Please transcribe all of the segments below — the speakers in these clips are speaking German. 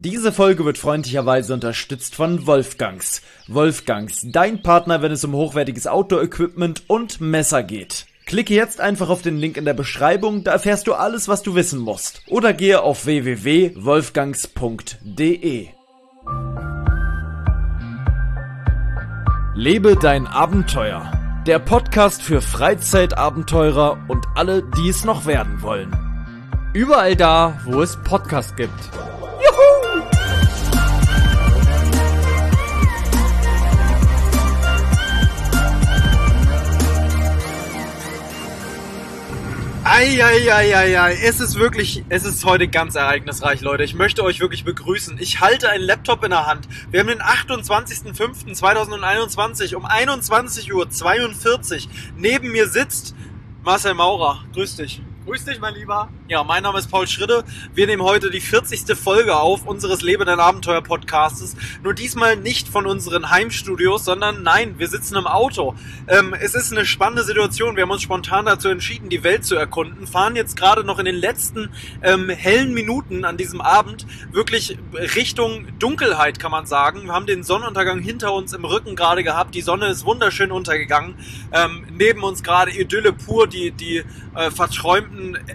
Diese Folge wird freundlicherweise unterstützt von Wolfgangs. Wolfgangs, dein Partner, wenn es um hochwertiges Outdoor-Equipment und Messer geht. Klicke jetzt einfach auf den Link in der Beschreibung, da erfährst du alles, was du wissen musst. Oder gehe auf www.wolfgangs.de. Lebe dein Abenteuer. Der Podcast für Freizeitabenteurer und alle, die es noch werden wollen. Überall da, wo es Podcasts gibt. Eieieiei, es ist heute ganz ereignisreich, Leute. Ich möchte euch wirklich begrüßen. Ich halte einen Laptop in der Hand. Wir haben den 28.05.2021 um 21:42 Uhr. Neben mir sitzt Marcel Maurer. Grüß dich. Grüß dich, mein Lieber. Ja, mein Name ist Paul Schridde. Wir nehmen heute die 40. Folge auf unseres Lebe dein Abenteuer Podcastes. Nur diesmal nicht von unseren Heimstudios, sondern nein, wir sitzen im Auto. Es ist eine spannende Situation. Wir haben uns spontan dazu entschieden, die Welt zu erkunden. Fahren jetzt gerade noch in den letzten hellen Minuten an diesem Abend wirklich Richtung Dunkelheit, kann man sagen. Wir haben den Sonnenuntergang hinter uns im Rücken gerade gehabt. Die Sonne ist wunderschön untergegangen. Neben uns gerade Idylle pur, die verträumten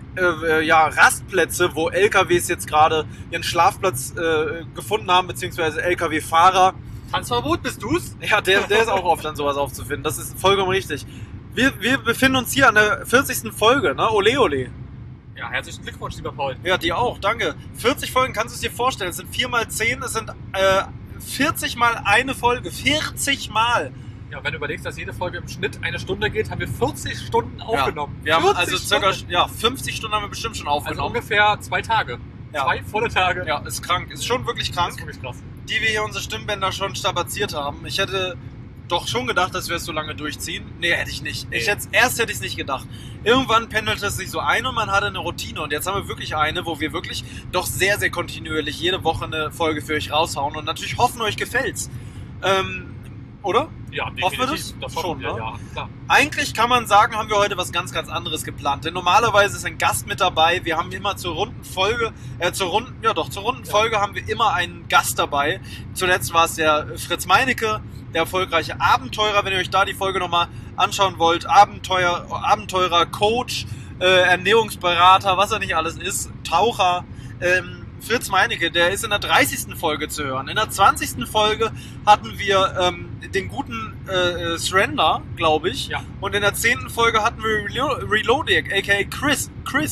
Rastplätze, wo LKWs jetzt gerade ihren Schlafplatz gefunden haben, beziehungsweise LKW-Fahrer. Tanzverbot, bist du's? Ja, der ist auch oft an sowas aufzufinden. Das ist vollkommen richtig. Wir befinden uns hier an der 40. Folge, ne? Ole, ole. Ja, herzlichen Glückwunsch, lieber Paul. Ja, dir auch, danke. 40 Folgen, kannst du es dir vorstellen? Es sind 4 mal 10, es sind 40 mal eine Folge. 40 mal! Ja, wenn du überlegst, dass jede Folge im Schnitt eine Stunde geht, haben wir 40 Stunden aufgenommen. Ja, wir haben also circa 50 Stunden haben wir bestimmt schon aufgenommen. Also ungefähr 2 Tage. Ja. 2 volle Tage. Ja, ist krank. Ist schon wirklich krank. Das ist wirklich krass. Die wir hier unsere Stimmbänder schon strapaziert haben. Ich hätte doch schon gedacht, dass wir es so lange durchziehen. Nee, hätte ich nicht. Nee. Erst hätte ich es nicht gedacht. Irgendwann pendelt es sich so ein und man hatte eine Routine. Und jetzt haben wir wirklich eine, wo wir wirklich doch sehr, sehr kontinuierlich jede Woche eine Folge für euch raushauen. Und natürlich hoffen, euch gefällt's. Oder? Ja, hoffen wir definitiv. das? Schon, ne? Ja, klar. Eigentlich kann man sagen, haben wir heute was ganz, ganz anderes geplant. Denn normalerweise ist ein Gast mit dabei. Wir haben immer zur runden Folge haben wir immer einen Gast dabei. Zuletzt war es der Fritz Meinecke, der erfolgreiche Abenteurer. Wenn ihr euch da die Folge nochmal anschauen wollt, Abenteurer, Coach, Ernährungsberater, was er nicht alles ist, Taucher, Fritz Meinecke, der ist in der 30. Folge zu hören. In der 20. Folge hatten wir den guten Surrender, glaube ich. Ja. Und in der 10. Folge hatten wir Reloading, aka Chris,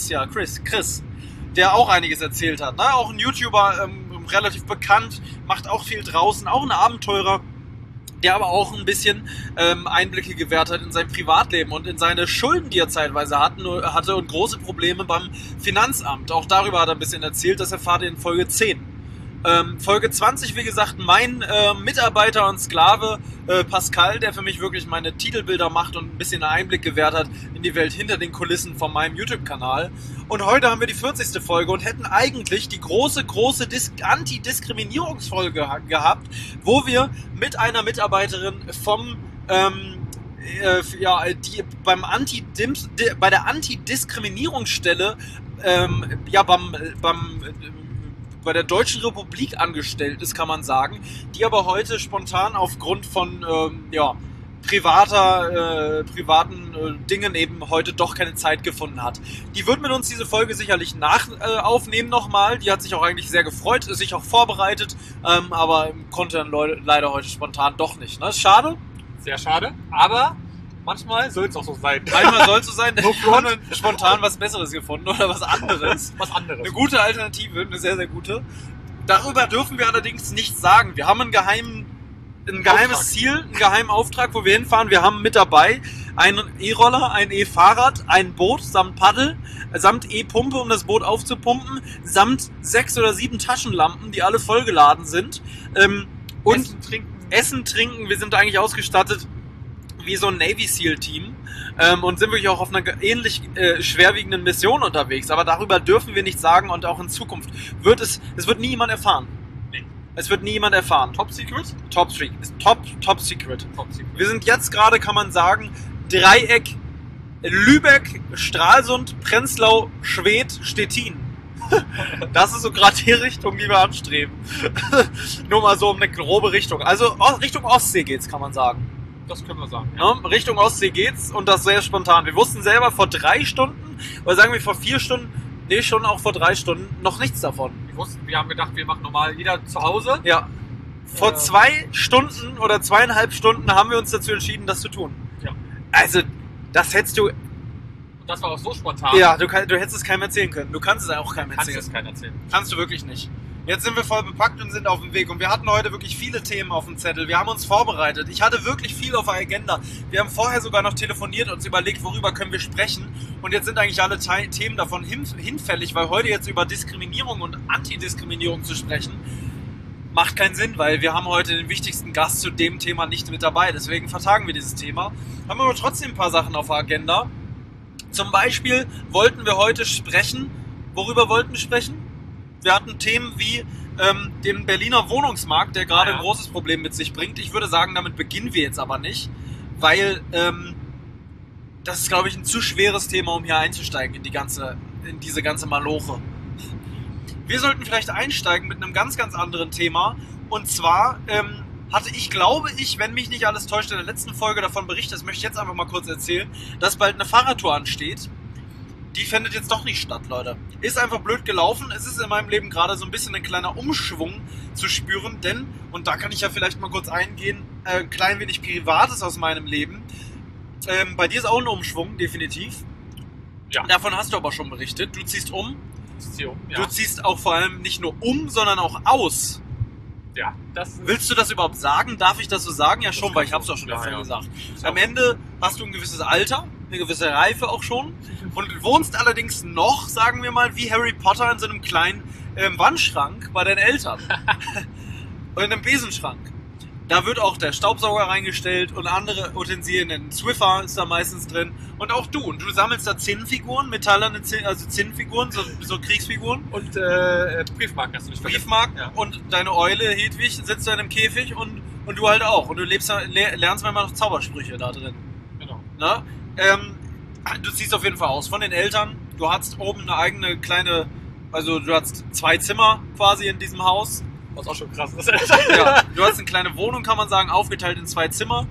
der auch einiges erzählt hat. Ne? Auch ein YouTuber, relativ bekannt, macht auch viel draußen, auch ein Abenteurer, der aber auch ein bisschen Einblicke gewährt hat in sein Privatleben und in seine Schulden, die er zeitweise hatte und große Probleme beim Finanzamt. Auch darüber hat er ein bisschen erzählt, das erfahrt ihr in Folge 10. Folge 20, wie gesagt, mein Mitarbeiter und Sklave Pascal, der für mich wirklich meine Titelbilder macht und ein bisschen einen Einblick gewährt hat in die Welt hinter den Kulissen von meinem YouTube-Kanal. Und heute haben wir die 40. Folge und hätten eigentlich die große Anti-Diskriminierungsfolge gehabt, wo wir mit einer Mitarbeiterin vom bei der Anti-Diskriminierungsstelle bei der Deutschen Republik angestellt ist, kann man sagen, die aber heute spontan aufgrund von privaten Dingen eben heute doch keine Zeit gefunden hat. Die wird mit uns diese Folge sicherlich aufnehmen nochmal. Die hat sich auch eigentlich sehr gefreut, ist sich auch vorbereitet, aber konnte dann leider heute spontan doch nicht. Ne? Schade? Sehr schade, aber manchmal soll es auch so sein. Manchmal soll es so sein, wir haben spontan was Besseres gefunden oder was anderes. Eine gute Alternative, eine sehr, sehr gute. Darüber dürfen wir allerdings nichts sagen. Wir haben ein geheimes Ziel, einen geheimen Auftrag, wo wir hinfahren. Wir haben mit dabei einen E-Roller, ein E-Fahrrad, ein Boot samt Paddel, samt E-Pumpe, um das Boot aufzupumpen, samt 6 oder 7 Taschenlampen, die alle vollgeladen sind. Und Essen, Trinken. Wir sind eigentlich ausgestattet wie so ein Navy SEAL Team und sind wirklich auch auf einer ähnlich schwerwiegenden Mission unterwegs. Aber darüber dürfen wir nichts sagen und auch in Zukunft wird nie jemand erfahren. Nee. Es wird nie jemand erfahren. Top Secret? Top Secret. Wir sind jetzt gerade, kann man sagen, Dreieck Lübeck, Stralsund, Prenzlau, Schwedt, Stettin. Das ist so gerade die Richtung, die wir anstreben. Nur mal so um eine grobe Richtung. Also Richtung Ostsee geht's, kann man sagen. Das können wir sagen. Ja, Richtung Ostsee geht's und das sehr spontan. Wir wussten selber vor 3 Stunden, oder sagen wir vor 4 Stunden, nee, schon auch vor 3 Stunden, noch nichts davon. Wir haben gedacht, wir machen normal jeder zu Hause. Ja. Vor 2 Stunden oder 2,5 Stunden haben wir uns dazu entschieden, das zu tun. Ja. Also, das hättest du... Und das war auch so spontan. Ja, du hättest es keinem erzählen können. Du kannst es auch keinem erzählen. Kannst es keinem erzählen. Kannst du wirklich nicht. Jetzt sind wir voll bepackt und sind auf dem Weg. Und wir hatten heute wirklich viele Themen auf dem Zettel. Wir haben uns vorbereitet. Ich hatte wirklich viel auf der Agenda. Wir haben vorher sogar noch telefoniert und uns überlegt, worüber können wir sprechen. Und jetzt sind eigentlich alle Themen davon hinfällig, weil heute jetzt über Diskriminierung und Antidiskriminierung zu sprechen, macht keinen Sinn, weil wir haben heute den wichtigsten Gast zu dem Thema nicht mit dabei. Deswegen vertagen wir dieses Thema. Haben aber trotzdem ein paar Sachen auf der Agenda. Zum Beispiel wollten wir heute sprechen. Worüber wollten wir sprechen? Wir hatten Themen wie den Berliner Wohnungsmarkt, der gerade ein großes Problem mit sich bringt. Ich würde sagen, damit beginnen wir jetzt aber nicht, weil das ist, glaube ich, ein zu schweres Thema, um hier einzusteigen in diese ganze Maloche. Wir sollten vielleicht einsteigen mit einem ganz, ganz anderen Thema. Und zwar hatte ich, glaube ich, wenn mich nicht alles täuscht, in der letzten Folge davon berichtet, das möchte ich jetzt einfach mal kurz erzählen, dass bald eine Fahrradtour ansteht. Die findet jetzt doch nicht statt, Leute. Ist einfach blöd gelaufen. Es ist in meinem Leben gerade so ein bisschen ein kleiner Umschwung zu spüren, denn, und da kann ich ja vielleicht mal kurz eingehen, ein klein wenig Privates aus meinem Leben. Bei dir ist auch ein Umschwung, definitiv. Ja. Davon hast du aber schon berichtet. Du ziehst um. Ja. Du ziehst auch vor allem nicht nur um, sondern auch aus. Ja, Willst du das überhaupt sagen? Darf ich das so sagen? Ja schon, weil ich hab's doch schon öfter gesagt. Am Ende hast du ein gewisses Alter, eine gewisse Reife auch schon und wohnst allerdings noch, sagen wir mal, wie Harry Potter in so einem kleinen Wandschrank bei deinen Eltern. Oder in einem Besenschrank. Da wird auch der Staubsauger reingestellt und andere Utensilien, ein Swiffer ist da meistens drin. Und auch du. Und du sammelst da Zinnfiguren, metallerne Zinnfiguren, so Kriegsfiguren. Und Briefmarken hast du nicht vergessen. Briefmarken und deine Eule Hedwig sitzt da in einem Käfig und du halt auch. Und du lernst manchmal noch Zaubersprüche da drin. Genau. Na? Du ziehst auf jeden Fall aus von den Eltern. Du hast oben eine eigene kleine, also du hast 2 Zimmer quasi in diesem Haus. Was auch schon krass ist. Ja, du hast eine kleine Wohnung, kann man sagen, aufgeteilt in 2 Zimmer.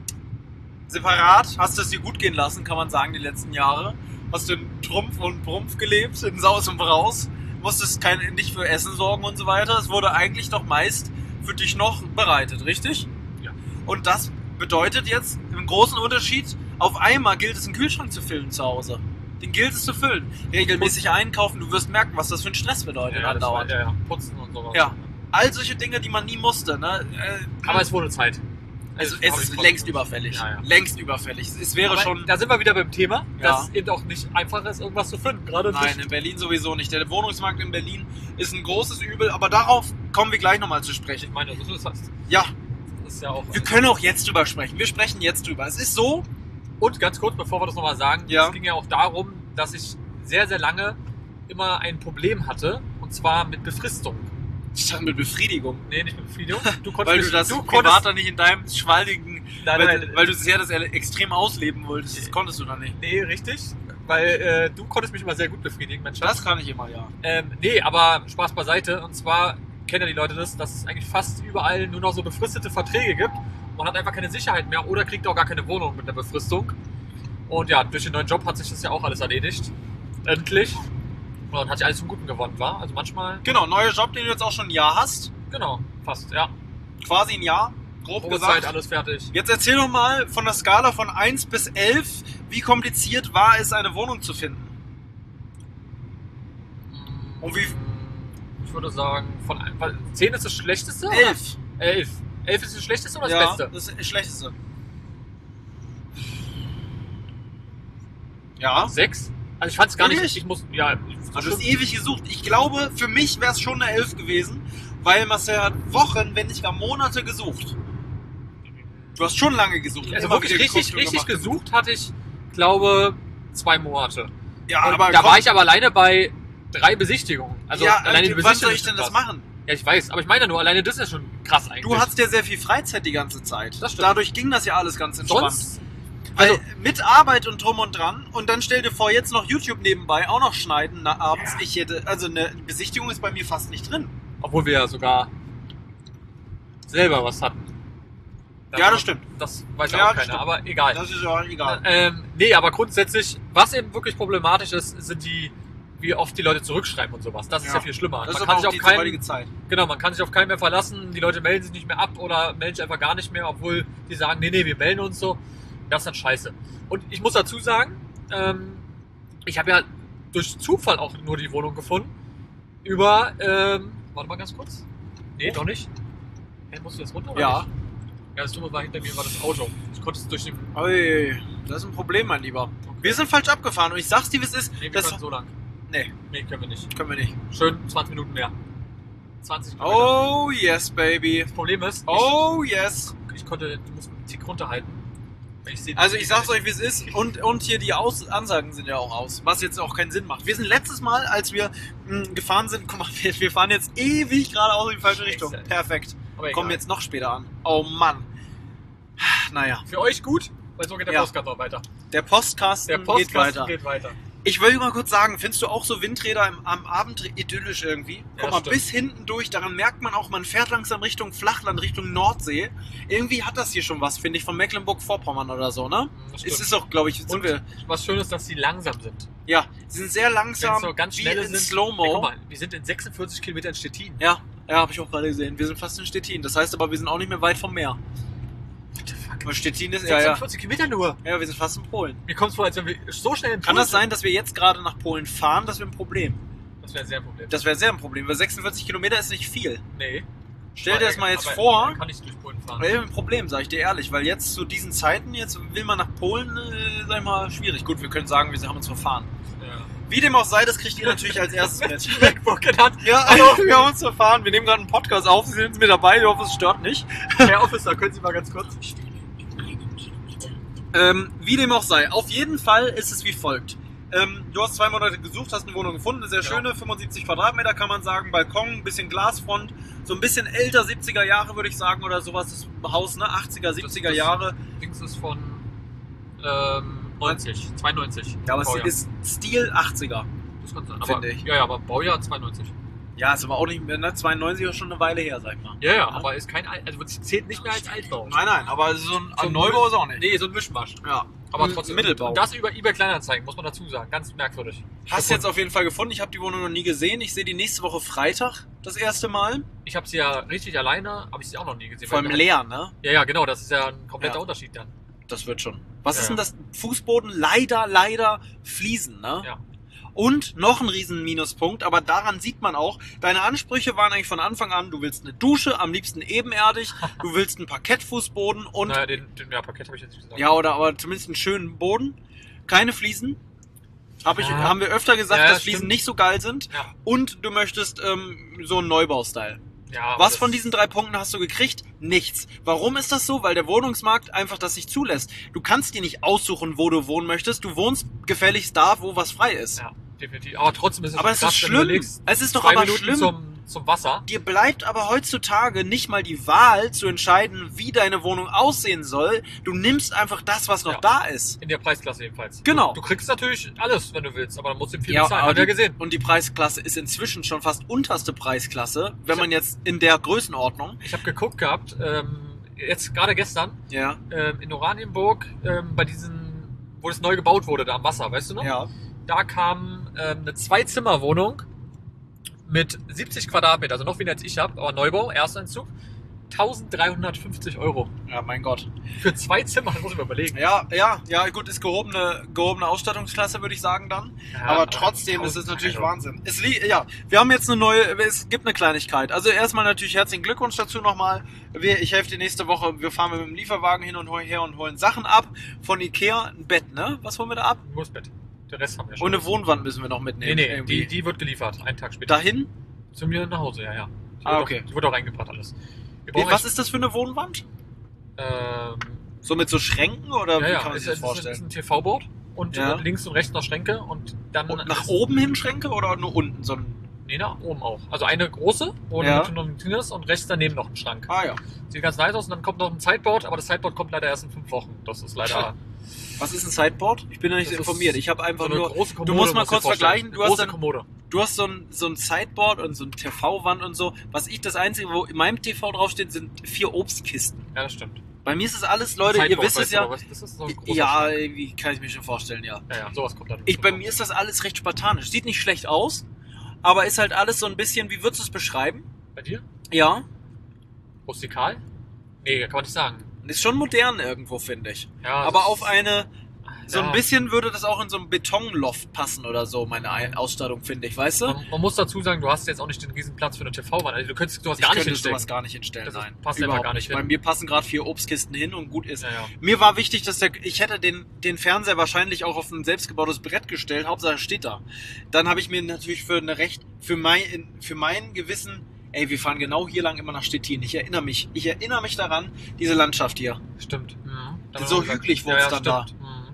Separat hast du es dir gut gehen lassen, kann man sagen, die letzten Jahre. Hast du in Trumpf und Prumpf gelebt, in Saus und Braus. Musstest nicht für Essen sorgen und so weiter. Es wurde eigentlich doch meist für dich noch bereitet, richtig? Ja. Und das bedeutet jetzt einen großen Unterschied. Auf einmal gilt es, einen Kühlschrank zu füllen zu Hause. Den gilt es zu füllen. Regelmäßig einkaufen, du wirst merken, was das für einen Stress bedeutet andauernd. Ja, putzen und sowas. Ja. All solche Dinge, die man nie musste. Ne? Aber es wurde Zeit. Also es ist längst überfällig. Ja. Längst überfällig. Es wäre aber schon... Da sind wir wieder beim Thema, Ja. dass es eben auch nicht einfach ist, irgendwas zu finden. Gerade Nein, in Berlin sowieso nicht. Der Wohnungsmarkt in Berlin ist ein großes Übel, aber darauf kommen wir gleich nochmal zu sprechen. Ich meine, so ist das. Ja, Das ist ja auch. wir können auch jetzt drüber sprechen. Wir sprechen jetzt drüber. Es ist so... Und ganz kurz, bevor wir das nochmal sagen, Ja. es ging ja auch darum, dass ich sehr, sehr lange immer ein Problem hatte, und zwar mit Befristung. Ich dachte mit Befriedigung. Nee, nicht mit Befriedigung. Weil du das privat nicht in deinem schwalligen... Nein. Weil du sehr das extrem ausleben wolltest. Das konntest du dann nicht. Nee, richtig. Weil du konntest mich immer sehr gut befriedigen, Mensch. Das kann ich immer, ja. Nee, aber Spaß beiseite. Und zwar kennen ja die Leute das, dass es eigentlich fast überall nur noch so befristete Verträge gibt. Man hat einfach keine Sicherheit mehr oder kriegt auch gar keine Wohnung mit der Befristung. Und ja, durch den neuen Job hat sich das ja auch alles erledigt. Endlich. Und hat sich alles zum Guten gewonnen, war. Also manchmal... Genau, neuer Job, den du jetzt auch schon ein Jahr hast. Genau, fast, ja. Quasi ein Jahr, grob Probezeit, gesagt. alles fertig. Jetzt erzähl doch mal von der Skala von 1 bis 11, wie kompliziert war es, eine Wohnung zu finden? Und wie... Ich würde sagen, weil 10 ist das Schlechteste? 11. 11. 11 ist das Schlechteste oder das Ja, Beste? das ist das Schlechteste. Ja. 6? Also ich fand es gar Ehrlich? nicht... Ich muss... Ja, Also du hast ewig gesucht. Ich glaube, für mich wäre es schon eine 11 gewesen, weil Marcel hat Wochen, wenn nicht gar Monate gesucht. Du hast schon lange gesucht. also Immer wirklich wieder richtig, geguckt und richtig gemacht. gesucht hatte ich, glaube 2 Monate. Ja, Und aber da komm, war ich aber alleine bei 3 Besichtigungen. Also ja, alleine die was Besichtigung soll ich ist denn das krass. machen? Ja, ich weiß, aber ich meine nur, alleine das ist ja schon krass eigentlich. Du hattest ja sehr viel Freizeit die ganze Zeit. Das stimmt. Dadurch ging das ja alles ganz entspannt. Sonst Weil mit Arbeit und drum und dran und dann stell dir vor, jetzt noch YouTube nebenbei, auch noch schneiden abends. Also eine Besichtigung ist bei mir fast nicht drin. Obwohl wir ja sogar selber was hatten. Ja, das stimmt. Das weiß ja auch keiner, stimmt. aber egal. Das ist ja egal. Nee, aber grundsätzlich, was eben wirklich problematisch ist, sind wie oft die Leute zurückschreiben und sowas. Das ist ja viel schlimmer. Das ist man aber kann auch sich die auf heutige Zeit. Genau, man kann sich auf keinen mehr verlassen. Die Leute melden sich nicht mehr ab oder melden sich einfach gar nicht mehr, obwohl die sagen, nee, wir melden uns so. Das ist dann scheiße. Und ich muss dazu sagen, ich habe ja durch Zufall auch nur die Wohnung gefunden. Über, warte mal ganz kurz. Nee, doch nicht. Hey, musst du jetzt runter? Oder Ja. nicht? Ja, das Dumme war, hinter mir war das Auto. Ich konnte es durch den... Ui, das ist ein Problem, mein Lieber. Wir sind falsch abgefahren und ich sag's dir, wie es ist. Nee, wir können so lang. Nee, können wir nicht. können wir nicht. Schön 20 Minuten mehr. 20 Minuten. Oh yes, baby. Das Problem ist, Oh yes. du musst einen Tick runterhalten. Also ich sag's euch, wie es ist. Und hier die Ansagen sind ja auch aus. Was jetzt auch keinen Sinn macht. Wir sind letztes Mal, als wir gefahren sind, guck mal, wir fahren jetzt ewig geradeaus in die falsche Richtung. Perfekt. Kommen jetzt noch später an. Oh Mann. Naja. Für euch gut, weil so geht der Postkasten auch weiter. Der Postkasten geht weiter. Ich will mal kurz sagen, findest du auch so Windräder am Abend idyllisch irgendwie? Guck mal, bis hinten durch, daran merkt man auch, man fährt langsam Richtung Flachland, Richtung Nordsee. Irgendwie hat das hier schon was, finde ich, von Mecklenburg-Vorpommern oder so, ne? Es ist auch, glaube ich, was schön ist, dass sie langsam sind. Ja, sie sind sehr langsam, so ganz schnell sind. Slow-Mo. Hey, guck mal, wir sind in 46 Kilometern in Stettin. Ja, habe ich auch gerade gesehen. Wir sind fast in Stettin. Das heißt aber, wir sind auch nicht mehr weit vom Meer. What the fuck? Aber Stettin ist 46 Kilometer nur. Ja, wir sind fast in Polen. Mir kommt es vor, als wenn wir so schnell in Polen Kann das sein, dass wir jetzt gerade nach Polen fahren? Das wäre ein Problem. Das wäre sehr ein Problem. Das wäre sehr ein Problem, weil 46 Kilometer ist nicht viel. Nee. Stell dir das mal jetzt aber vor. Kann ich durch Polen fahren. Ein Problem, sage ich dir ehrlich, weil jetzt zu diesen Zeiten, jetzt will man nach Polen, sag ich mal, schwierig. Gut, wir können sagen, wir haben uns verfahren. Ja. Wie dem auch sei, das kriegt ihr natürlich als erstes mit. MacBook genannt. Ja, also, wir haben uns verfahren. Wir nehmen gerade einen Podcast auf. Sie sind mit dabei. Ich hoffe, es stört nicht. Herr Officer, können Sie mal ganz kurz? Wie dem auch sei. Auf jeden Fall ist es wie folgt. Du hast 2 Monate gesucht, hast eine Wohnung gefunden. Eine sehr schöne, 75 Quadratmeter kann man sagen. Balkon, ein bisschen Glasfront. So ein bisschen älter, 70er Jahre würde ich sagen. Oder sowas. Das Haus, ne? 80er, 70er Jahre. Dings ist von 92. Ja, aber Baujahr. es ist Stil 80er. Das kann sein. Finde ich. Ja, aber Baujahr 92. Ja, ist aber auch nicht mehr, ne? 92 ist schon eine Weile her, sag ich mal. Ja, aber ist kein also zählt nicht mehr als Altbau. Nein, aber so ein Neubau ist auch nicht. Nee, so ein Mischmasch. Ja. Aber trotzdem. Mittelbau. Und das über eBay Kleinanzeigen, muss man dazu sagen. Ganz merkwürdig. Hast du jetzt auf jeden Fall gefunden. Ich habe die Wohnung noch nie gesehen. Ich sehe die nächste Woche Freitag das erste Mal. Ich habe sie ja richtig alleine, habe ich sie auch noch nie gesehen. Vor allem leer, ne? Ja, genau. Das ist ja ein kompletter Unterschied dann. Das wird schon. Was ist denn das? Fußboden? Leider Fliesen, ne? Ja. Und noch ein riesen Minuspunkt, aber daran sieht man auch, deine Ansprüche waren eigentlich von Anfang an, du willst eine Dusche, am liebsten ebenerdig, du willst einen Parkettfußboden und... Naja, Parkett habe ich jetzt nicht gesagt. Ja, aber zumindest einen schönen Boden, keine Fliesen. Haben wir öfter gesagt, dass Fliesen nicht so geil sind. Ja. Und du möchtest so einen Neubau-Style. Ja, was von diesen 3 Punkten hast du gekriegt? Nichts. Warum ist das so? Weil der Wohnungsmarkt einfach das nicht zulässt. Du kannst dir nicht aussuchen, wo du wohnen möchtest. Du wohnst gefälligst da, wo was frei ist. Ja, definitiv. Aber trotzdem ist es aber es ist schlimm. Es ist doch aber schlimm. Zum Wasser. Dir bleibt aber heutzutage nicht mal die Wahl zu entscheiden, wie deine Wohnung aussehen soll. Du nimmst einfach das, was noch da ist. In der Preisklasse jedenfalls. Genau. Du kriegst natürlich alles, wenn du willst, aber dann musst du viel bezahlen. Haben wir gesehen. Und die Preisklasse ist inzwischen schon fast unterste Preisklasse, wenn man jetzt in der Größenordnung. Ich habe geguckt gehabt, jetzt gerade gestern, ja. In Oranienburg, bei wo das neu gebaut wurde, da am Wasser, weißt du noch? Ja. Da kam eine 2-Zimmer-Wohnung mit 70 Quadratmeter, also noch weniger als ich habe, aber Neubau, Ersteinzug, 1.350 €. Ja, mein Gott. Für 2 Zimmer, das muss ich mir überlegen. Ja, gut, ist gehobene Ausstattungsklasse, würde ich sagen dann. Ja, aber trotzdem ist es natürlich Wahnsinn. Wir haben jetzt es gibt eine Kleinigkeit. Also erstmal natürlich herzlichen Glückwunsch dazu nochmal. Ich helfe dir nächste Woche, wir fahren mit dem Lieferwagen hin und her und holen Sachen ab. Von Ikea, ein Bett, ne? Was holen wir da ab? Nur das Bett. Den Rest haben wir schon. Und eine Wohnwand müssen wir noch mitnehmen. Nee, die wird geliefert, einen Tag später. Dahin? Zu mir nach Hause, ja. Okay. Die wird auch reingebracht alles. Was ist das für eine Wohnwand? So mit so Schränken oder wie kann man sich das vorstellen? Das ist ein TV-Board und links und rechts noch Schränke und dann... Und nach oben hin Schränke oder nur unten? Nee, nach oben auch. Also eine große, wo noch ein Ding ist und rechts daneben noch ein Schrank. Ah ja. Sieht ganz nice aus und dann kommt noch ein Sideboard, aber das Sideboard kommt leider erst in 5 Wochen. Das ist leider Was ist ein Sideboard? Ich bin noch nicht Das ist informiert. Ich habe einfach so eine nur... große Kommode, Du musst mal musst du dir kurz vergleichen. vorstellen. Eine große Kommode. Du hast so ein Sideboard und so ein TV-Wand und so. Das Einzige, wo in meinem TV draufsteht, sind 4 Obstkisten. Ja, das stimmt. Bei mir ist es alles, Leute, ihr Sideboard, wisst es weißt du, ja. oder was? Das ist so ein großer Ja, Schrank. irgendwie kann ich mir schon vorstellen, ja. Ja, sowas kommt dann. Bei mir ist das alles recht spartanisch. Sieht nicht schlecht aus, aber ist halt alles so ein bisschen, wie würdest du es beschreiben? Bei dir? Ja, Rustikal? Nee, kann man nicht sagen. ist schon modern irgendwo, finde ich. Ja, Aber das auf eine, so ja. ein bisschen würde das auch in so ein Betonloft passen oder so, meine Ausstattung, finde ich, weißt du? Man muss dazu sagen, du hast jetzt auch nicht den riesen Platz für eine TV-Wand. Also du könntest sowas gar nicht könnte hinstellen. sowas gar nicht hinstellen, Das ist- nein. passt einfach Überhaupt gar nicht hin. Bei mir passen gerade 4 Obstkisten hin und gut ist. Ja, ja. Mir war wichtig, dass ich hätte den Fernseher wahrscheinlich auch auf ein selbstgebautes Brett gestellt, Hauptsache steht da. Dann habe ich mir natürlich für mein Gewissen, ey, wir fahren genau hier lang immer nach Stettin. Ich erinnere mich daran, diese Landschaft hier. Stimmt. Da So haben wir hügelig gesagt- wurde es dann stimmt. Mhm.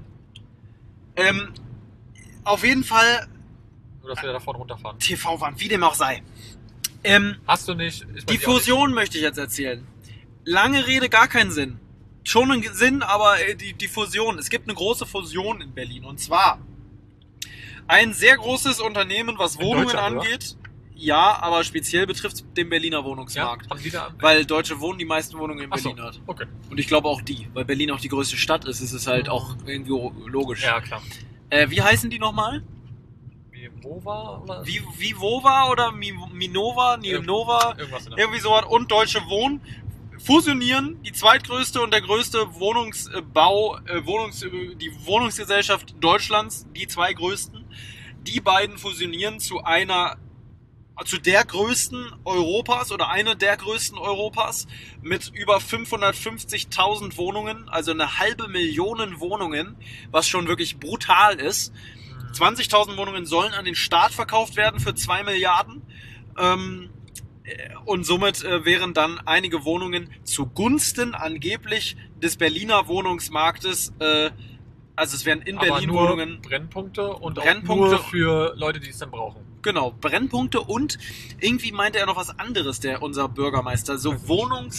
Auf jeden Fall Nur, dass wir da vorne runterfahren. TV-Wand, wie dem auch sei. Hast du nicht. Ist bei Die dir auch Fusion möchte ich jetzt erzählen. Lange Rede, gar keinen Sinn. Schon einen Sinn, aber die Fusion. Es gibt eine große Fusion in Berlin. Und zwar ein sehr großes Unternehmen, was In Wohnungen Deutschland, oder? angeht. Ja, aber speziell betrifft es den Berliner nicht. Ja? Wohnungsmarkt. Haben die da. Weil Deutsche Wohnen die meisten Wohnungen in Ach so, Berlin hat. okay. Und ich glaube auch die. Weil Berlin auch die größte Stadt ist, ist es halt auch irgendwie logisch. Ja, klar. Wie heißen die nochmal? Wie Mova oder? Vivova oder Minova, Nionova? Irgendwas in der Irgendwie sowas. Und Deutsche Wohnen fusionieren, die zweitgrößte und der größte die Wohnungsgesellschaft Deutschlands, die 2 größten, die beiden fusionieren zu der größten Europas oder eine der größten Europas mit über 550.000 Wohnungen, also 500.000 Wohnungen, was schon wirklich brutal ist. 20.000 Wohnungen sollen an den Staat verkauft werden für 2 Milliarden. Und somit wären dann einige Wohnungen zugunsten angeblich des Berliner Wohnungsmarktes, also es wären in Aber Berlin nur Wohnungen, Brennpunkte und Brennpunkte. auch nur für Leute, die es dann brauchen. genau, Brennpunkte und irgendwie meinte er noch was anderes, unser Bürgermeister, so Weiß nicht.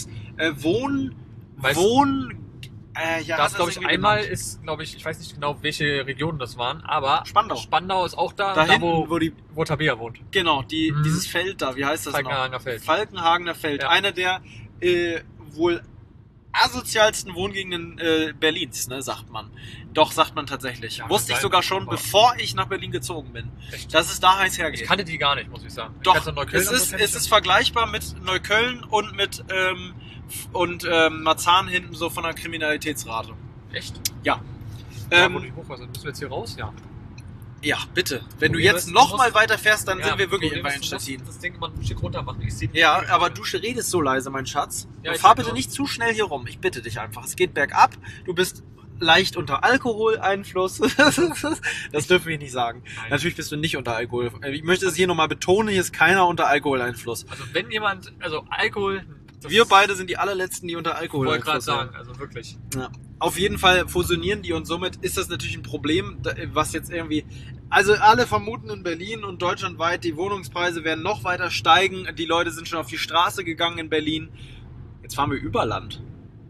Ja, Das, hat er glaube ich, irgendwie einmal genannt. ist, glaube ich weiß nicht genau, welche Regionen das waren, aber Spandau. Spandau ist auch da, Da da hinten, wo Tabea wohnt. Genau, Mhm. dieses Feld da, wie heißt das noch? Falkenhagener Feld. Falkenhagener Feld. Ja. Einer der wohl asozialsten Wohngegenden Berlins, ne, sagt man. Doch, sagt man tatsächlich. Ja, Wusste kann ich sein, sogar schon, aber- bevor ich nach Berlin gezogen bin. Echt? Dass es da heiß Ich hergeht. kannte die gar nicht, muss ich sagen. Ich Doch, kannte Neukölln es und so ist, kenn ich es ist vergleichbar mit Neukölln und mit Marzahn hinten so von der Kriminalitätsrate. Echt? Ja. Ja, wo die Hochhäuser. Müssen wir jetzt hier raus? Ja. Ja, bitte. Wenn du Problem jetzt ist, noch du mal musst- weiter fährst, dann sind wir wirklich Problem in ist, Weinstadtin. du musst das Ding mal ein Stück runter machen. Ich seh Ja, aber du redest so leise, mein Schatz. Ja, ich Fahr sag bitte nur- nicht zu schnell hier rum. Ich bitte dich einfach. Es geht bergab. Du bist leicht unter Alkoholeinfluss. Das dürfen wir nicht sagen. Nein. Natürlich bist du nicht unter Alkohol. Ich möchte es hier nochmal betonen, hier ist keiner unter Alkoholeinfluss. Also wenn jemand, also Alkohol... das Wir beide sind die allerletzten, die unter wollte gerade Alkoholeinfluss sind. sagen, also wirklich. Ja. Auf jeden Fall fusionieren die und somit ist das natürlich ein Problem, was jetzt irgendwie... Also alle vermuten in Berlin und deutschlandweit, die Wohnungspreise werden noch weiter steigen. Die Leute sind schon auf die Straße gegangen in Berlin. Jetzt fahren wir über Land.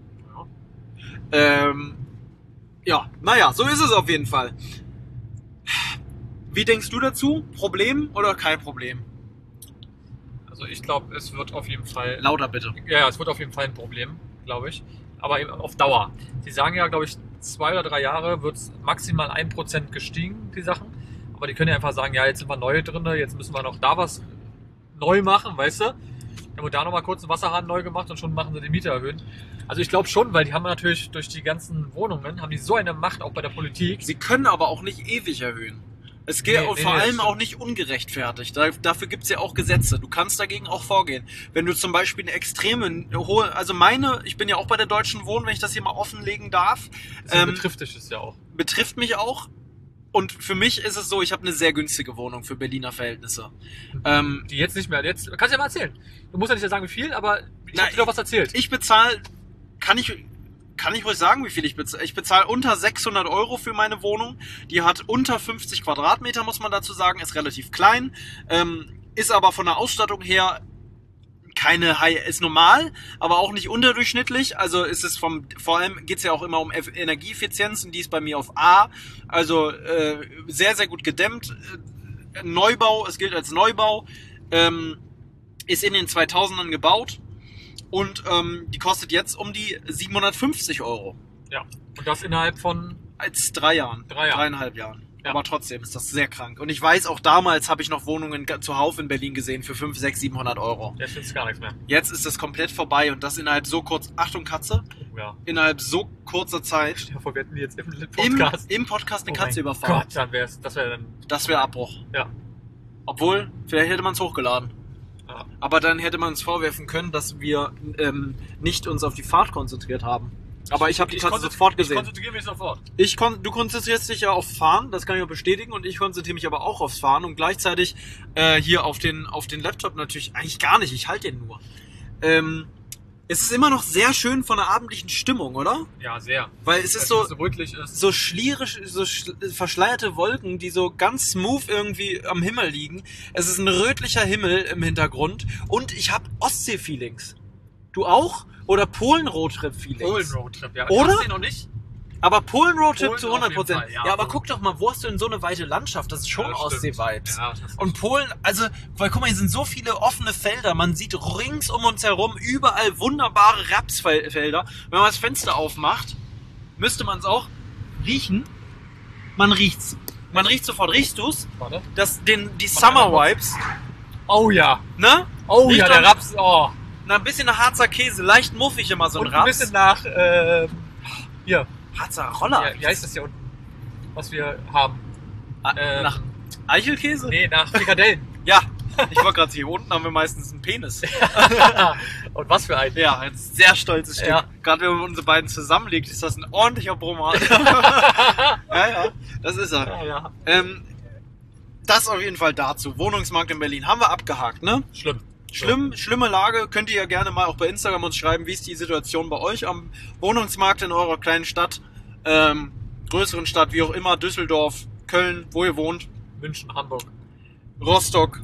Ja. Ja, naja, so ist es auf jeden Fall. Wie denkst du dazu? Problem oder kein Problem? Also ich glaube, es wird auf jeden Fall... Lauter bitte. Ja, es wird auf jeden Fall ein Problem, glaube ich. Aber eben auf Dauer. Die sagen ja, glaube ich, 2 oder 3 Jahre wird es maximal 1% gestiegen, die Sachen. Aber die können ja einfach sagen, ja, jetzt sind wir neu drin, jetzt müssen wir noch da was neu machen, weißt du? Dann wird da nochmal kurz einen Wasserhahn neu gemacht und schon machen sie die Miete erhöhen. Also ich glaube schon, weil die haben natürlich durch die ganzen Wohnungen, haben die so eine Macht auch bei der Politik. Sie können aber auch nicht ewig erhöhen. Es geht Nee, vor das allem stimmt. auch nicht ungerechtfertigt. Dafür gibt es ja auch Gesetze. Du kannst dagegen auch vorgehen. Wenn du zum Beispiel eine extreme hohe, also ich bin ja auch bei der Deutschen Wohnen, wenn ich das hier mal offenlegen darf, Deswegen betrifft dich das ja auch. betrifft mich auch. Und für mich ist es so, ich habe eine sehr günstige Wohnung für Berliner Verhältnisse. Die jetzt nicht mehr, jetzt, kannst du ja mal erzählen. Du musst ja nicht sagen, wie viel, aber ich Na, hab dir doch was erzählt. Ich bezahle, kann ich ruhig sagen, wie viel ich bezahle. Ich bezahle unter 600 € für meine Wohnung. Die hat unter 50 Quadratmeter, muss man dazu sagen, ist relativ klein. Ist aber von der Ausstattung her keine High, ist normal, aber auch nicht unterdurchschnittlich. Also ist es vor allem geht's ja auch immer um Energieeffizienz und die ist bei mir auf A. Also sehr, sehr gut gedämmt. Neubau, es gilt als Neubau. Ist in den 2000ern gebaut und die kostet jetzt um die 750 €. Ja, und das innerhalb von... Als 3 Jahren. 3,5 Jahren. Ja. Aber trotzdem ist das sehr krank. Und ich weiß, auch damals habe ich noch Wohnungen zuhauf in Berlin gesehen für 500, 600, 700 €. Jetzt ist gar nichts mehr. Jetzt ist das komplett vorbei und das innerhalb so kurz, Achtung Katze, innerhalb so kurzer Zeit. Ja, wir hätten jetzt im Podcast. Im Podcast eine Katze überfahren. Gott, das wäre Abbruch. Ja. Obwohl, vielleicht hätte man es hochgeladen. Ja. Aber dann hätte man uns vorwerfen können, dass wir nicht uns auf die Fahrt konzentriert haben. Aber ich habe die Katze sofort gesehen. Ich konzentriere mich sofort. Du konzentrierst dich ja auf Fahren, das kann ich auch bestätigen. Und ich konzentriere mich aber auch aufs Fahren und gleichzeitig hier auf den Laptop natürlich eigentlich gar nicht. Ich halte den nur. Es ist immer noch sehr schön von der abendlichen Stimmung, oder? Ja, sehr. Weil es ist so rötlich ist. So schlierisch, verschleierte Wolken, die so ganz smooth irgendwie am Himmel liegen. Es ist ein rötlicher Himmel im Hintergrund und ich habe Ostsee-Feelings. Du auch? Oder Polen-Roadtrip-Feelings? Polen-Roadtrip, ja. Oder? Ich noch nicht. Aber Polen-Roadtrip zu 100%. Fall, ja, aber guck doch mal, wo hast du denn so eine weite Landschaft? Das ist schon Ostsee-Vibes. Ja, und Polen, also, weil guck mal, hier sind so viele offene Felder. Man sieht rings um uns herum überall wunderbare Rapsfelder. Wenn man das Fenster aufmacht, müsste man es auch riechen. Man riecht's. Man riecht sofort. Riechst du's? Warte. Die Summer-Vibes. Oh ja. Ne? Oh Riecht ja, der Raps, oh. Na, ein bisschen nach Harzer Käse, leicht muffig immer so ein Und Raps. ein bisschen nach, hier. Harzer Roller. Ja, wie heißt das hier unten? Was wir haben? Nach Eichelkäse? Nee, nach Frikadellen. Ja, ich wollte gerade hier unten haben wir meistens einen Penis. Und was für ein? Ja, ein sehr stolzes Stück. Ja. Gerade wenn man unsere beiden zusammenlegt, ist das ein ordentlicher Brummer. ja, das ist er. Ja. Das auf jeden Fall dazu. Wohnungsmarkt in Berlin haben wir abgehakt, ne? Schlimme Lage. Könnt ihr ja gerne mal auch bei Instagram uns schreiben, wie ist die Situation bei euch am Wohnungsmarkt in eurer kleinen Stadt, größeren Stadt, wie auch immer, Düsseldorf, Köln, wo ihr wohnt. München, Hamburg, Rostock,